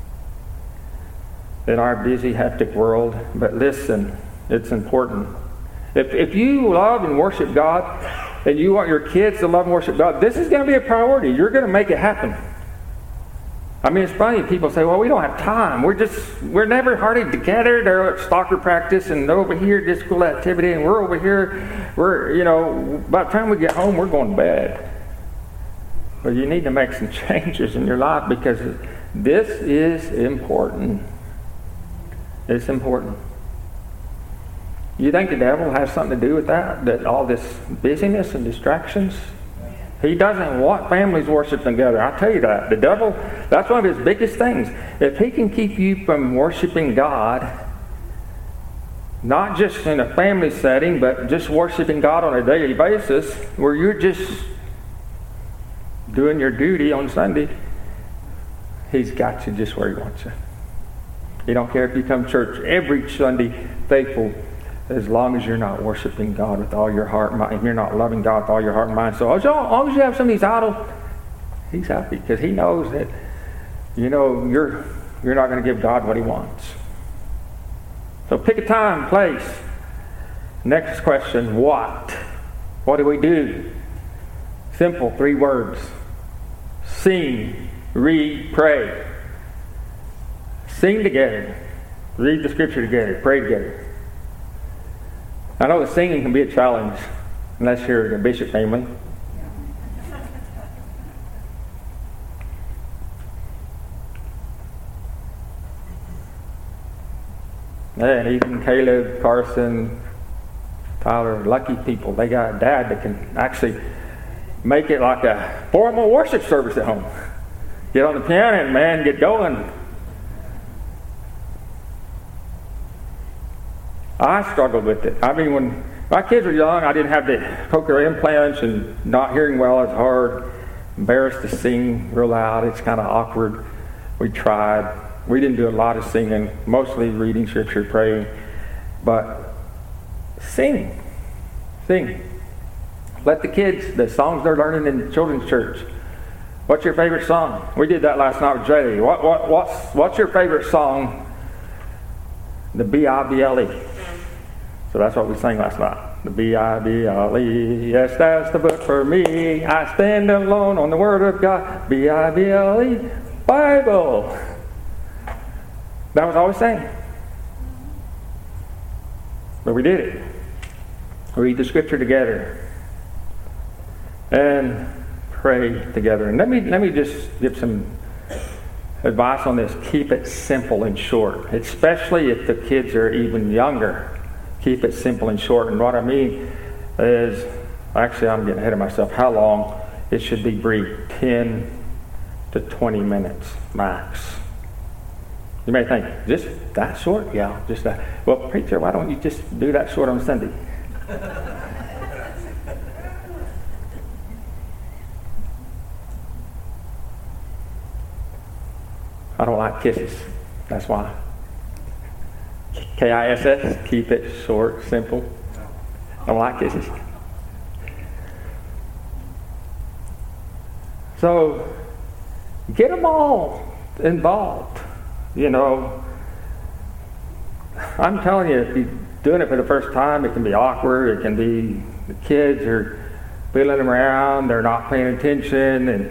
[SPEAKER 1] in our busy, hectic world. But listen, it's important. If if you love and worship God, and you want your kids to love and worship God, this is going to be a priority. You're going to make it happen. I mean, it's funny. People say, well, we don't have time. We're just, we're never hardly together. They're at soccer practice, and they're over here at this school activity, and we're over here. We're, you know, by the time we get home, we're going to bed. Well, you need to make some changes in your life because this is important. It's important. You think the devil has something to do with that? That all this busyness and distractions? He doesn't want families worshiping together. I tell you that. The devil, that's one of his biggest things. If he can keep you from worshiping God, not just in a family setting, but just worshiping God on a daily basis, where you're just doing your duty on Sunday, he's got you just where he wants you. He don't care if you come to church every Sunday faithful, as long as you're not worshiping God with all your heart and mind, if you're not loving God with all your heart and mind. So as long as you have some of these idols, he's happy because he knows that, you know, you're you're not going to give God what he wants. So pick a time, place. Next question, what? What do we do? Simple, three words. Sing, read, pray. Sing together. Read the scripture together. Pray together. I know the singing can be a challenge unless you're a bishop family. And even Caleb, Carson, Tyler, lucky people. They got a dad that can actually make it like a formal worship service at home. Get on the piano and, man, get going. I struggled with it. I mean, when my kids were young, I didn't have the cochlear implants, and not hearing well is hard. Embarrassed to sing real loud. It's kind of awkward. We tried. We didn't do a lot of singing, mostly reading scripture, praying. But sing. Sing. Let the kids, the songs they're learning in children's church. What's your favorite song? We did that last night with Jay. What, what, what's, what's your favorite song? The B I B L E. So that's what we sang last night. The B I B L E. Yes, that's the book for me. I stand alone on the Word of God. B I B L E. Bible. That was all we sang. But we did it. Read the scripture together. And pray together. And let me let me just give some advice on this. Keep it simple and short, especially if the kids are even younger. Keep it simple and short. And what I mean is, actually I'm getting ahead of myself, how long? It should be brief, ten to twenty minutes max. You may think, just that short? Yeah, just that. Well, preacher, why don't you just do that short on Sunday? I don't like kisses. That's why. K I S S, keep it short, simple. I don't like kisses. So, get them all involved. You know, I'm telling you, if you're doing it for the first time, it can be awkward. It can be, the kids are feeling them around, they're not paying attention, and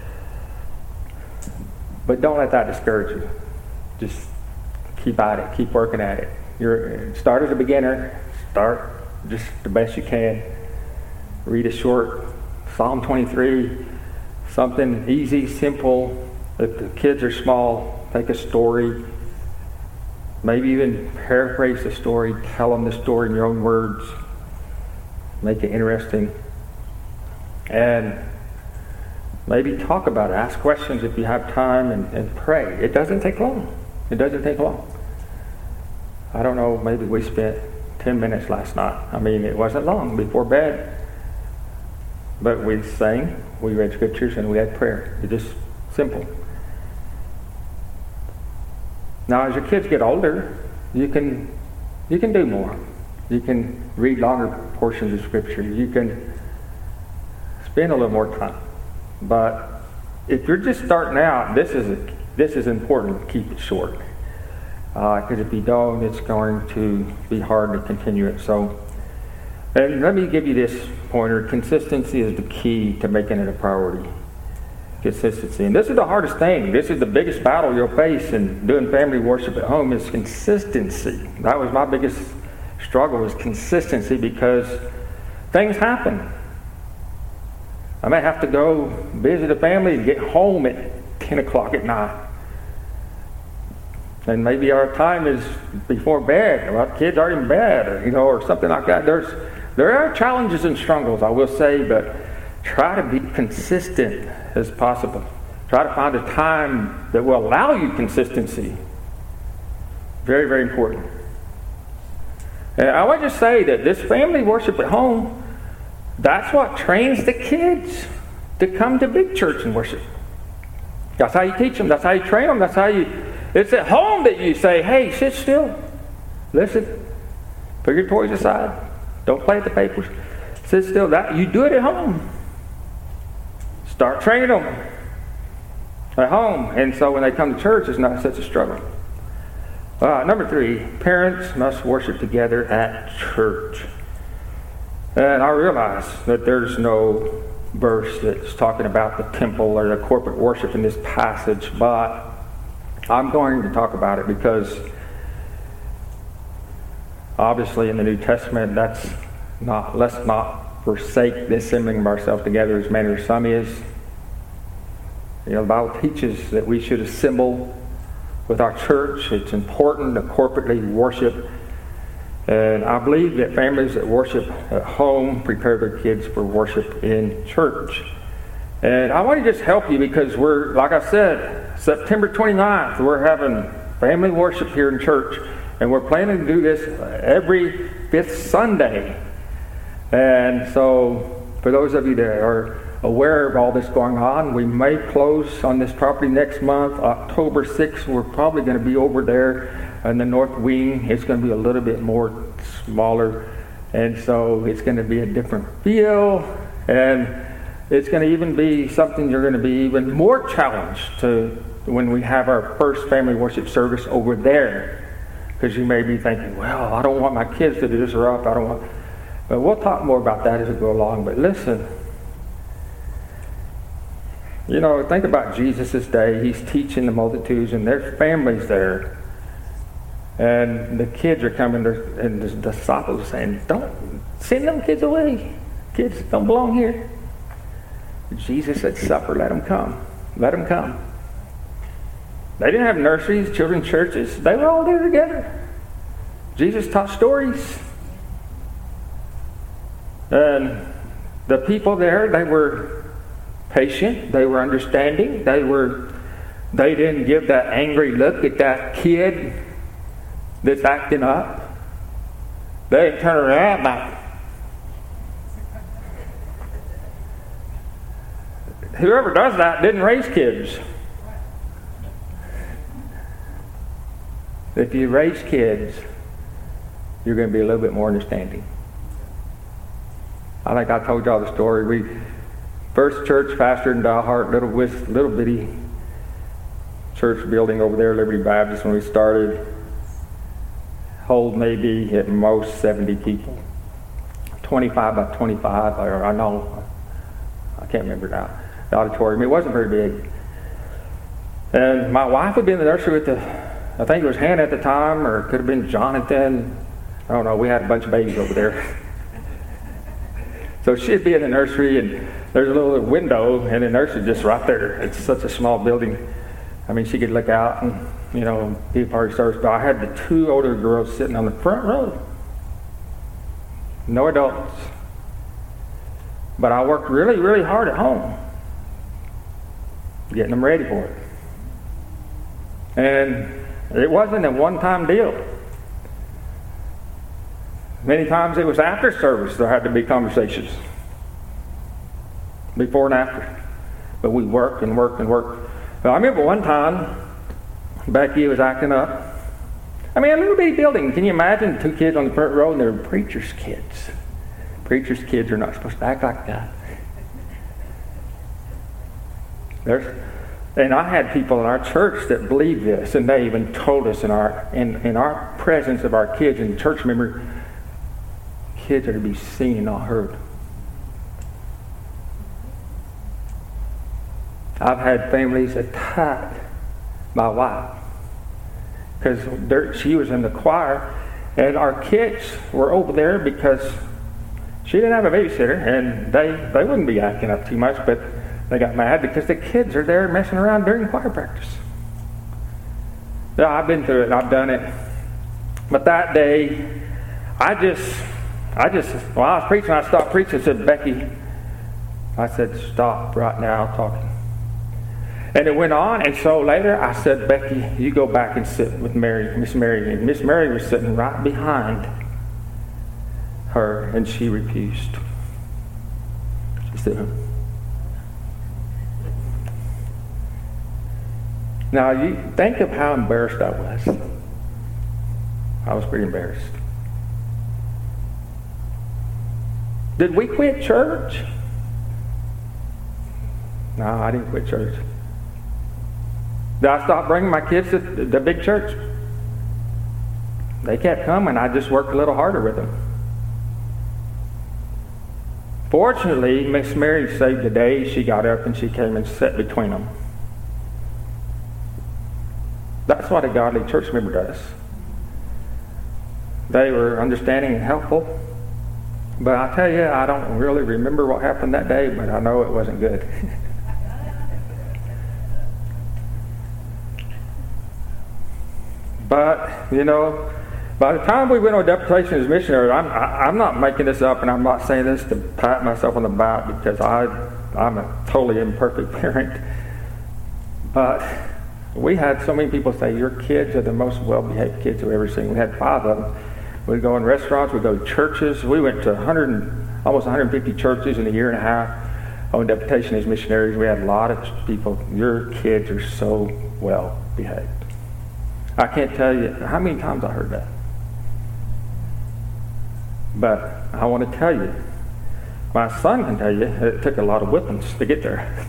[SPEAKER 1] but don't let that discourage you. Just keep at it. Keep working at it. You're start as a beginner. Start just the best you can. Read a short Psalm twenty-three, something easy, simple. If the kids are small, take a story. Maybe even paraphrase the story. Tell them the story in your own words. Make it interesting. And maybe talk about it. Ask questions if you have time, and, and pray. It doesn't take long. It doesn't take long. I don't know, maybe we spent ten minutes last night. I mean, it wasn't long before bed. But we sang, we read scriptures, and we had prayer. It's just simple. Now, as your kids get older, you can you can do more. You can read longer portions of scripture. You can spend a little more time. But if you're just starting out, this is a, this is important to keep it short. Because uh, if you don't, it's going to be hard to continue it. So, and let me give you this pointer. Consistency is the key to making it a priority. Consistency. And this is the hardest thing. This is the biggest battle you'll face in doing family worship at home is consistency. That was my biggest struggle, was consistency, because things happen. I may have to go visit a family and get home at ten o'clock at night. And maybe our time is before bed, or our kids are in bed, or, you know, or something like that. There's, there are challenges and struggles, I will say, but try to be consistent as possible. Try to find a time that will allow you consistency. Very, very important. And I would just say that this family worship at home, that's what trains the kids to come to big church and worship. That's how you teach them. That's how you train them. That's how you... It's at home that you say, hey, sit still. Listen. Put your toys aside. Don't play with the papers. Sit still. That you do it at home. Start training them at home. And so when they come to church, it's not such a struggle. Uh, number three, parents must worship together at church. And I realize that there's no verse that's talking about the temple or the corporate worship in this passage, but I'm going to talk about it because obviously in the New Testament, that's not, let's not forsake the assembling of ourselves together as manner of some is. You know, the Bible teaches that we should assemble with our church. It's important to corporately worship. And I believe that families that worship at home prepare their kids for worship in church. And I want to just help you because we're, like I said, September twenty-ninth, we're having family worship here in church. And we're planning to do this every fifth Sunday. And so, for those of you that are aware of all this going on, we may close on this property next month. October sixth, we're probably going to be over there in the north wing. It's going to be a little bit more smaller. And so, it's going to be a different feel. And it's going to even be something you're going to be even more challenged to when we have our first family worship service over there. Because you may be thinking, well, I don't want my kids to disrupt. I don't want... But we'll talk more about that as we go along. But listen, you know, think about Jesus' day. He's teaching the multitudes and there's families there. And the kids are coming to, and the disciples are saying, don't send them kids away. Kids don't belong here. Jesus said, supper, let them come. Let them come. They didn't have nurseries, children's churches. They were all there together. Jesus taught stories. And the people there, they were patient. They were understanding. They were. They didn't give that angry look at that kid that's acting up. They didn't turn around like, whoever does that didn't raise kids. If you raise kids, you're going to be a little bit more understanding. I think I told y'all the story. We first church pastor in Dalhart, little with little bitty church building over there, Liberty Baptist, when we started, hold maybe at most seventy people, twenty-five by twenty-five, or I know, I can't remember now. The auditorium, it wasn't very big. And my wife would be in the nursery with the, I think it was Hannah at the time, or it could have been Jonathan. I don't know, we had a bunch of babies over there. So she'd be in the nursery, and there's a little window, and the nursery just right there. It's such a small building. I mean, she could look out and, you know, be a part of service. But I had the two older girls sitting on the front row. No adults. But I worked really, really hard at home, getting them ready for it. And it wasn't a one-time deal. Many times it was after service there had to be conversations. Before and after. But we worked and worked and worked. Well, I remember one time, Becky was acting up. I mean, a little bitty building. Can you imagine two kids on the front row and they're preacher's kids? Preacher's kids are not supposed to act like that. There's, and I had people in our church that believed this, and they even told us in our in, in our presence of our kids and church members, kids are to be seen and not heard. I've had families attack my wife because she was in the choir, and our kids were over there because She didn't have a babysitter, and they, they wouldn't be acting up too much, but they got mad because the kids are there messing around during choir practice. Yeah, I've been through it, and I've done it. But that day, I just, I just, while I was preaching, I stopped preaching. I said, Becky, I said, stop right now talking. And it went on, and so later I said, Becky, you go back and sit with Mary, Miss Mary. And Miss Mary was sitting right behind her, and she refused. She said, now you think of how embarrassed I was. I was pretty embarrassed. Did we quit church? No, I didn't quit church. Did I stop bringing my kids to the big church? They kept coming. I just worked a little harder with them. Fortunately, Miss Mary saved the day. She got up and she came and sat between them. That's what a godly church member does. They were understanding and helpful. But I tell you, I don't really remember what happened that day, but I know it wasn't good. But, you know, by the time we went on deputation as missionaries, I'm, I, I'm not making this up, and I'm not saying this to pat myself on the back because I, I'm a totally imperfect parent. But we had so many people say, your kids are the most well-behaved kids we've ever seen. We had five of them. We'd go in restaurants, we'd go to churches. We went to one hundred, almost one hundred fifty churches in a year and a half on deputation as missionaries. We had a lot of people. Your kids are so well-behaved. I can't tell you how many times I heard that. But I want to tell you, my son can tell you, it took a lot of whippings to get there.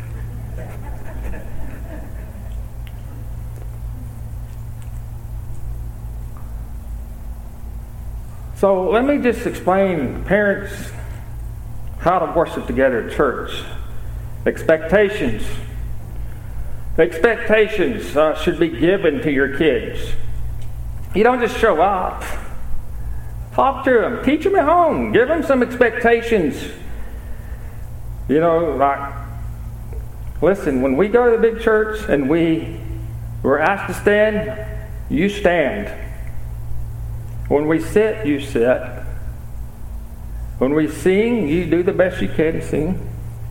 [SPEAKER 1] So let me just explain, parents, how to worship together at church. Expectations. Expectations uh, should be given to your kids. You don't just show up. Talk to them. Teach them at home. Give them some expectations. You know, like, listen, when we go to the big church and we were asked to stand, you stand. When we sit, you sit. When we sing, you do the best you can to sing.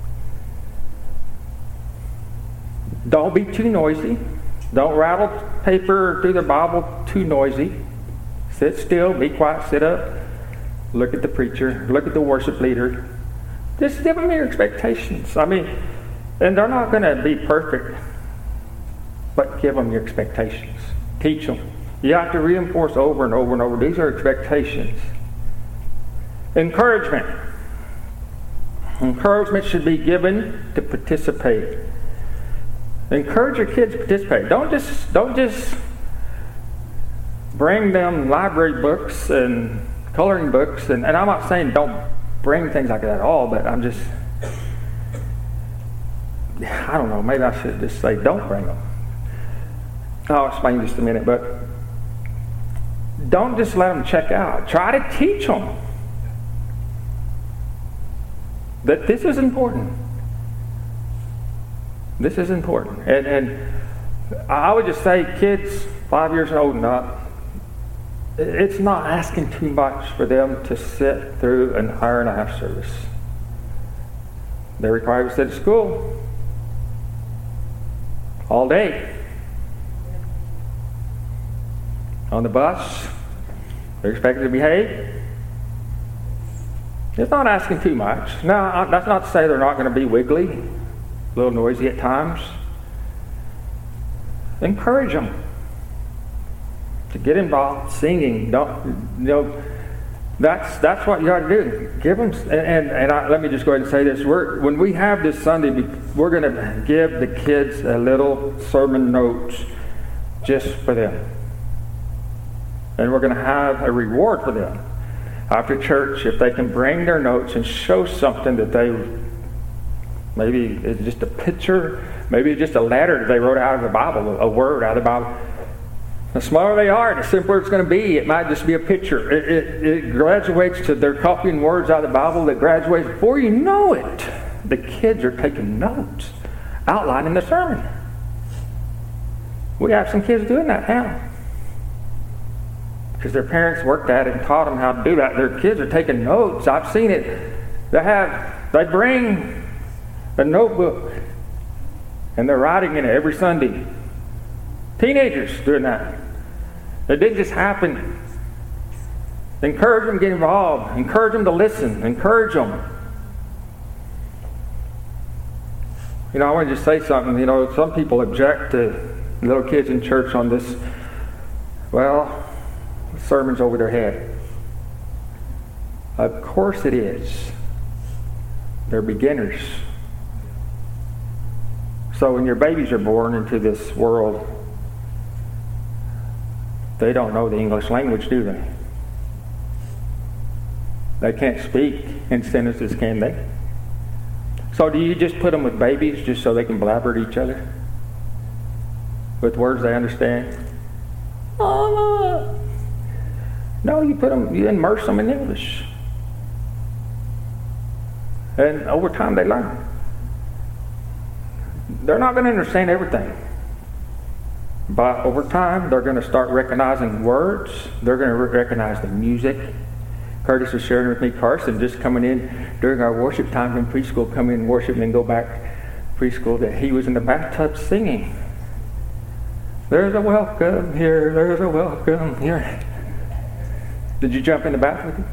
[SPEAKER 1] Don't be too noisy. Don't rattle paper through the Bible too noisy. Sit still, be quiet, sit up. Look at the preacher, look at the worship leader. Just give them your expectations. I mean, and they're not going to be perfect, but give them your expectations. Teach them. You have to reinforce over and over and over. These are expectations. Encouragement. Encouragement should be given to participate. Encourage your kids to participate. Don't just don't just bring them library books and coloring books, and, and I'm not saying don't bring things like that at all, but I'm just I don't know, maybe I should just say don't bring them. I'll explain in just a minute, but don't just let them check out. Try to teach them that this is important. This is important. And, and I would just say kids five years old and up, it's not asking too much for them to sit through an hour and a half service. They're required to sit at school all day. On the bus, they're expected to behave. It's not asking too much. Now, that's not to say they're not going to be wiggly, a little noisy at times. Encourage them to get involved, singing. Don't you know? That's that's what you got to do. Give them, and and, and I, let me just go ahead and say this: we're, when we have this Sunday, we're going to give the kids a little sermon notes just for them, and we're going to have a reward for them after church if they can bring their notes and show something that they maybe it's just a picture, maybe it's just a letter that they wrote out of the Bible, a word out of the Bible. The smaller they are, the simpler it's going to be. It might just be a picture. It, it, it graduates to they're copying words out of the Bible that graduates. Before you know it, the kids are taking notes, outlining the sermon. We have some kids doing that now. Because their parents worked at it and taught them how to do that. Their kids are taking notes. I've seen it. They have, they bring a notebook and they're writing in it every Sunday. Teenagers doing that. It didn't just happen. Encourage them to get involved. Encourage them to listen. Encourage them. You know, I want to just say something. You know, some people object to little kids in church on this. Well, the sermon's over their head. Of course it is. They're beginners. So when your babies are born into this world, they don't know the English language, do they? They can't speak in sentences, can they? So do you just put them with babies just so they can blabber at each other? With words they understand? Mama! No, you put them, you immerse them in English. And over time they learn. They're not going to understand everything. But over time, they're going to start recognizing words. They're going to recognize the music. Curtis was sharing with me, Carson, just coming in during our worship time in preschool, come in and worship and then go back preschool, that he was in the bathtub singing. There's a welcome here, there's a welcome here. Did you jump in the bath with him?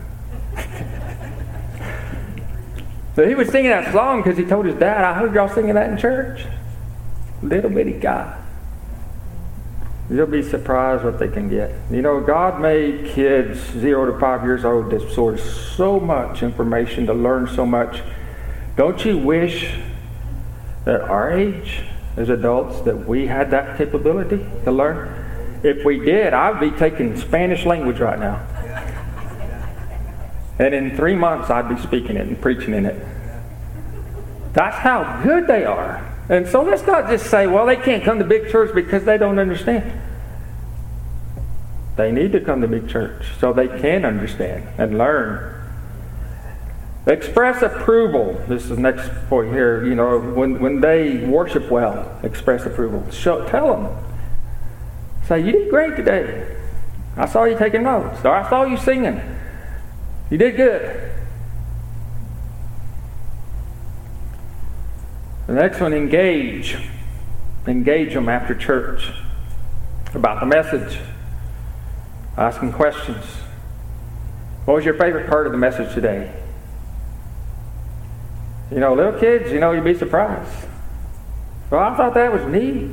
[SPEAKER 1] So he was singing that song because he told his dad, I heard y'all singing that in church. Little bitty guy. You'll be surprised what they can get. You know, God made kids zero to five years old to absorb so much information, to learn so much. Don't you wish at our age, as adults, that we had that capability to learn? If we did, I'd be taking Spanish language right now. And in three months, I'd be speaking it and preaching in it. That's how good they are. And so let's not just say, well, they can't come to big church because they don't understand. They need to come to big church so they can understand and learn. Express approval. This is the next point here. You know, when, when they worship well, express approval. Show, tell them. Say, you did great today. I saw you taking notes. Or I saw you singing. You did good. The next one, engage. Engage them after church about the message. Asking questions. What was your favorite part of the message today? You know, little kids, you know, you'd be surprised. Well, I thought that was neat.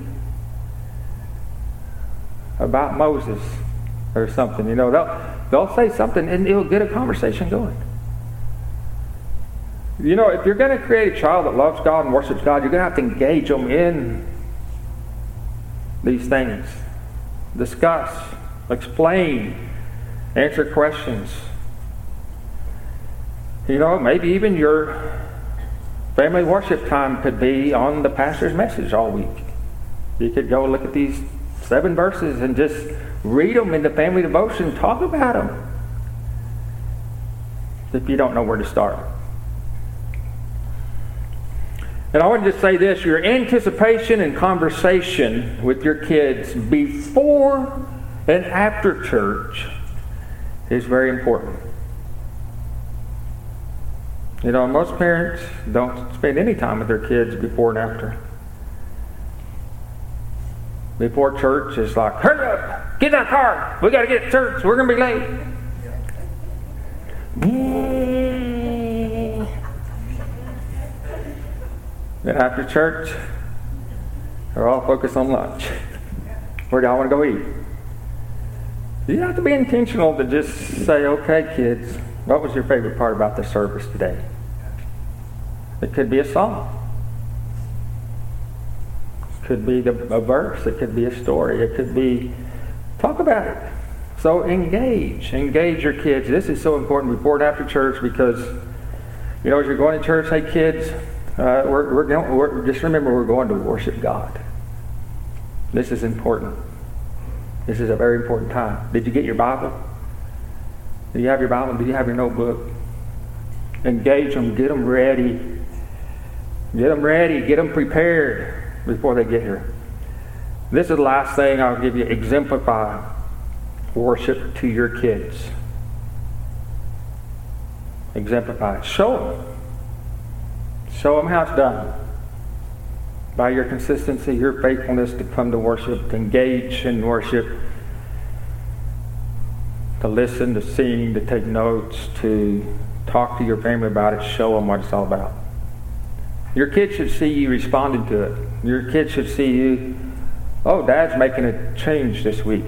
[SPEAKER 1] About Moses or something. You know, they'll, they'll say something and it'll get a conversation going. You know, if you're going to create a child that loves God and worships God, you're going to have to engage them in these things. Discuss, explain, answer questions. You know, maybe even your family worship time could be on the pastor's message all week. You could go look at these seven verses and just read them in the family devotion, talk about them. If you don't know where to start. And I want to just say this, your anticipation and conversation with your kids before and after church is very important. You know, most parents don't spend any time with their kids before and after. Before church, it's like, hurry up, get in that car, we got to get to church, we're going to be late. Then after church, they're all focused on lunch. Where do y'all want to go eat? You have to be intentional to just say, okay, kids, what was your favorite part about the service today? It could be a song. It could be the, a verse. It could be a story. It could be, talk about it. So engage. Engage your kids. This is so important before and after church because, you know, as you're going to church, hey kids, Uh, we're, we're, going, we're just remember we're going to worship God. This is important. This is a very important time. Did you get your Bible? Do you have your Bible? Do you have your notebook? Engage them. Get them ready. Get them ready. Get them prepared before they get here. This is the last thing I'll give you. Exemplify worship to your kids. Exemplify it. Show them. Show them how it's done. By your consistency, your faithfulness to come to worship, to engage in worship, to listen, to sing, to take notes, to talk to your family about it, show them what it's all about. Your kids should see you responding to it. Your kids should see you, oh, Dad's making a change this week.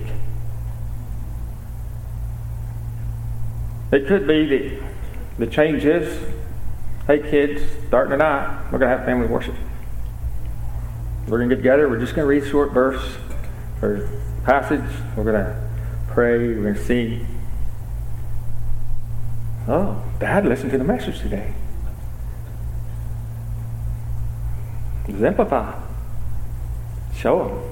[SPEAKER 1] It could be that the change is, hey kids, starting tonight, we're going to have family worship. We're going to get together. We're just going to read a short verse or passage. We're going to pray. We're going to sing. Oh, Dad listened to the message today. Exemplify. Show them.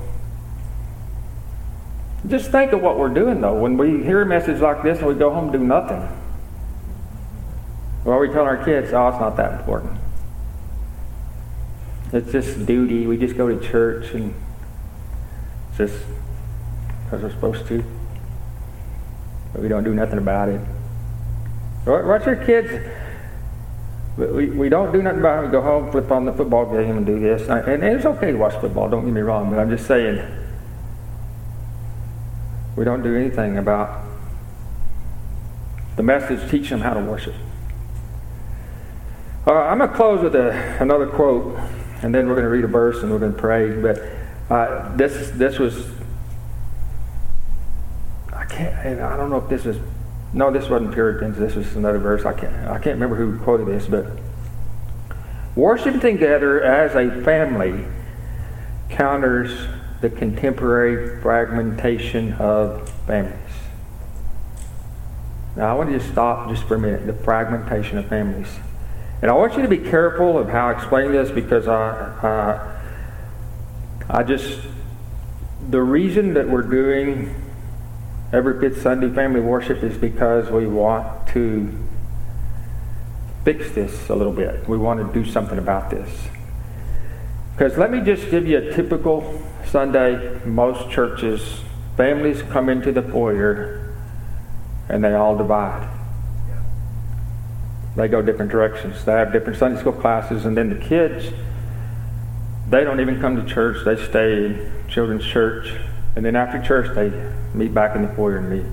[SPEAKER 1] Just think of what we're doing, though. When we hear a message like this and we go home and do nothing, well, we tell our kids, oh, it's not that important. It's just duty. We just go to church and it's just because we're supposed to. But we don't do nothing about it. Watch your kids. We, we don't do nothing about it. We go home, flip on the football game and do this. And it's okay to watch football, don't get me wrong, but I'm just saying we don't do anything about the message. Teach them how to worship. Uh, I'm going to close with a, another quote. And then we're going to read a verse and we're going to pray. But uh, this this was, I can't, I don't know if this was, no, this wasn't Puritans. This was another verse. I can't, I can't remember who quoted this. But worshiping together as a family counters the contemporary fragmentation of families. Now I want you to stop just for a minute. The fragmentation of families. And I want you to be careful of how I explain this because I, uh, I just, the reason that we're doing every fifth Sunday family worship is because we want to fix this a little bit. We want to do something about this. Because let me just give you a typical Sunday. Most churches, families come into the foyer and they all divide. They go different directions. They have different Sunday school classes, and then the kids, they don't even come to church. They stay in children's church, and then after church, they meet back in the foyer and meet.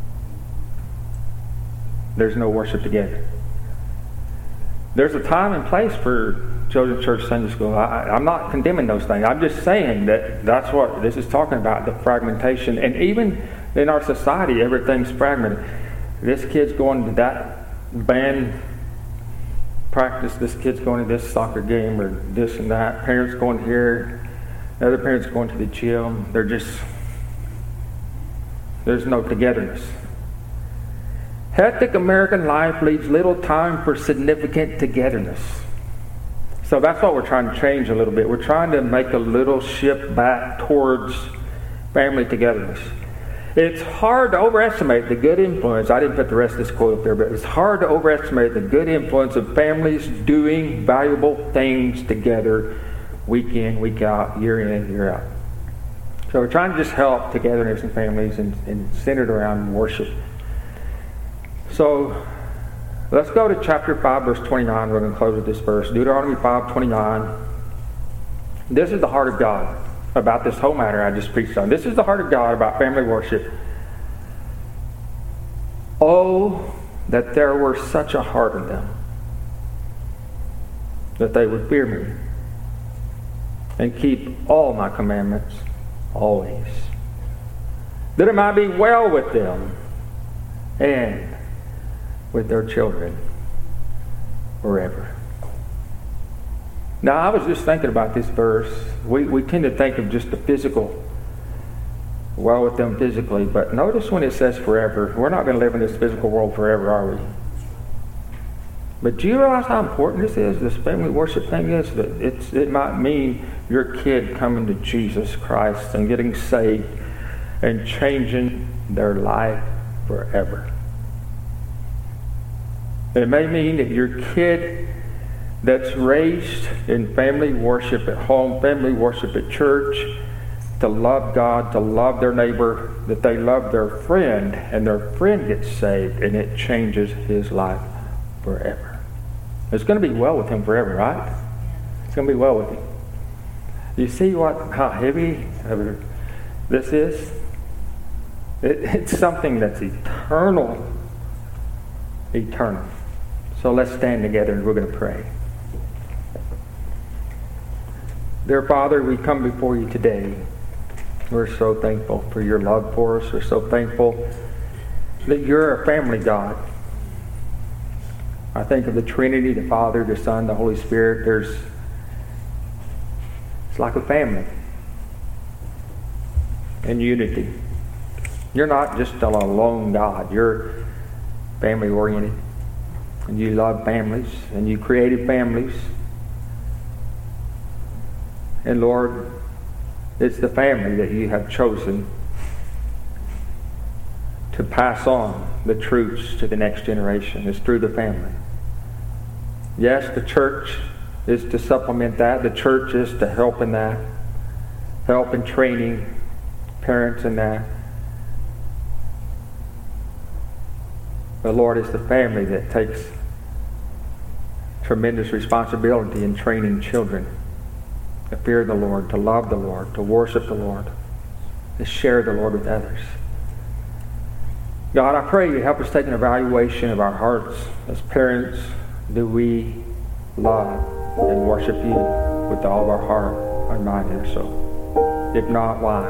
[SPEAKER 1] There's no worship together. There's a time and place for children's church Sunday school. I, I'm not condemning those things. I'm just saying that that's what this is talking about, the fragmentation. And even in our society, everything's fragmented. This kid's going to that band practice, this kid's going to this soccer game or this and that, parents going here, other parents going to the gym. They're just, there's no togetherness. Hectic American life leaves little time for significant togetherness. So that's what we're trying to change a little bit. We're trying to make a little shift back towards family togetherness. It's hard to overestimate the good influence. I didn't put the rest of this quote up there, but it's hard to overestimate the good influence of families doing valuable things together week in, week out, year in, year out. So we're trying to just help togetherness in families and, and centered around worship. So let's go to chapter five, verse twenty-nine. We're going to close with this verse. Deuteronomy five twenty-nine. This is the heart of God about this whole matter I just preached on. This is the heart of God about family worship. Oh, that there were such a heart in them, that they would fear me and keep all my commandments always, that it might be well with them and with their children forever. Now, I was just thinking about this verse. We, we tend to think of just the physical, well with them physically, but notice when it says forever, we're not going to live in this physical world forever, are we? But do you realize how important this is, this family worship thing is? That it's, it might mean your kid coming to Jesus Christ and getting saved and changing their life forever. It may mean that your kid that's raised in family worship at home, family worship at church, to love God, to love their neighbor, that they love their friend, and their friend gets saved, and it changes his life forever. It's going to be well with him forever, right? It's going to be well with him. You see what how heavy this is? It, it's something that's eternal. Eternal. So let's stand together and we're going to pray. Dear Father, we come before you today. We're so thankful for your love for us. We're so thankful that you're a family God. I think of the Trinity, the Father, the Son, the Holy Spirit. There's, it's like a family in unity. You're not just a lone God. You're family oriented. And you love families. And you created families. And Lord, it's the family that you have chosen to pass on the truths to the next generation. It's through the family. Yes, the church is to supplement that. The church is to help in that. Help in training parents in that. But Lord, it's the family that takes tremendous responsibility in training children to fear the Lord, to love the Lord, to worship the Lord, to share the Lord with others. God, I pray you help us take an evaluation of our hearts as parents. Do we love and worship you with all of our heart, our mind, and our soul? If not, why?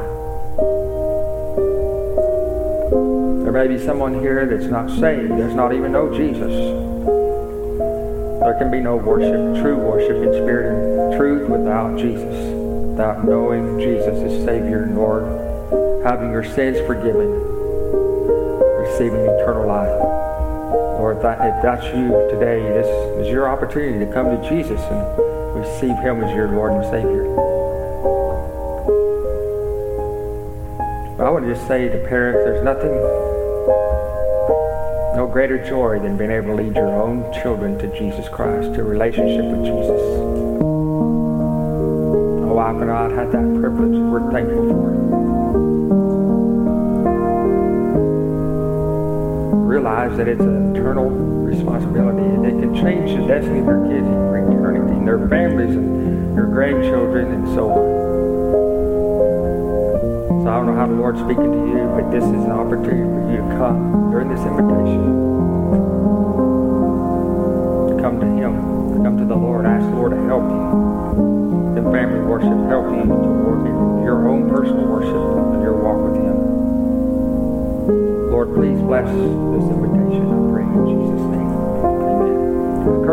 [SPEAKER 1] There may be someone here that's not saved, does not even know Jesus. There can be no worship, true worship in spirit and truth without Jesus, without knowing Jesus as Savior and Lord, having your sins forgiven, receiving eternal life. Lord, if, that, if that's you today, this is your opportunity to come to Jesus and receive Him as your Lord and Savior. But I want to just say to parents, there's nothing, no greater joy than being able to lead your own children to Jesus Christ, to a relationship with Jesus. My wife and I had that privilege, and we're thankful for it. Realize that it's an eternal responsibility, and it can change the destiny of their kids for eternity, and their families, and their grandchildren, and so on. So I don't know how the Lord's speaking to you, but this is an opportunity for you to come during this invitation. To come to Him, to come to the Lord, ask the Lord to help you in family worship, help you to work in your own personal worship and your walk with Him. Lord, please bless this invitation, I pray in Jesus' name. Amen.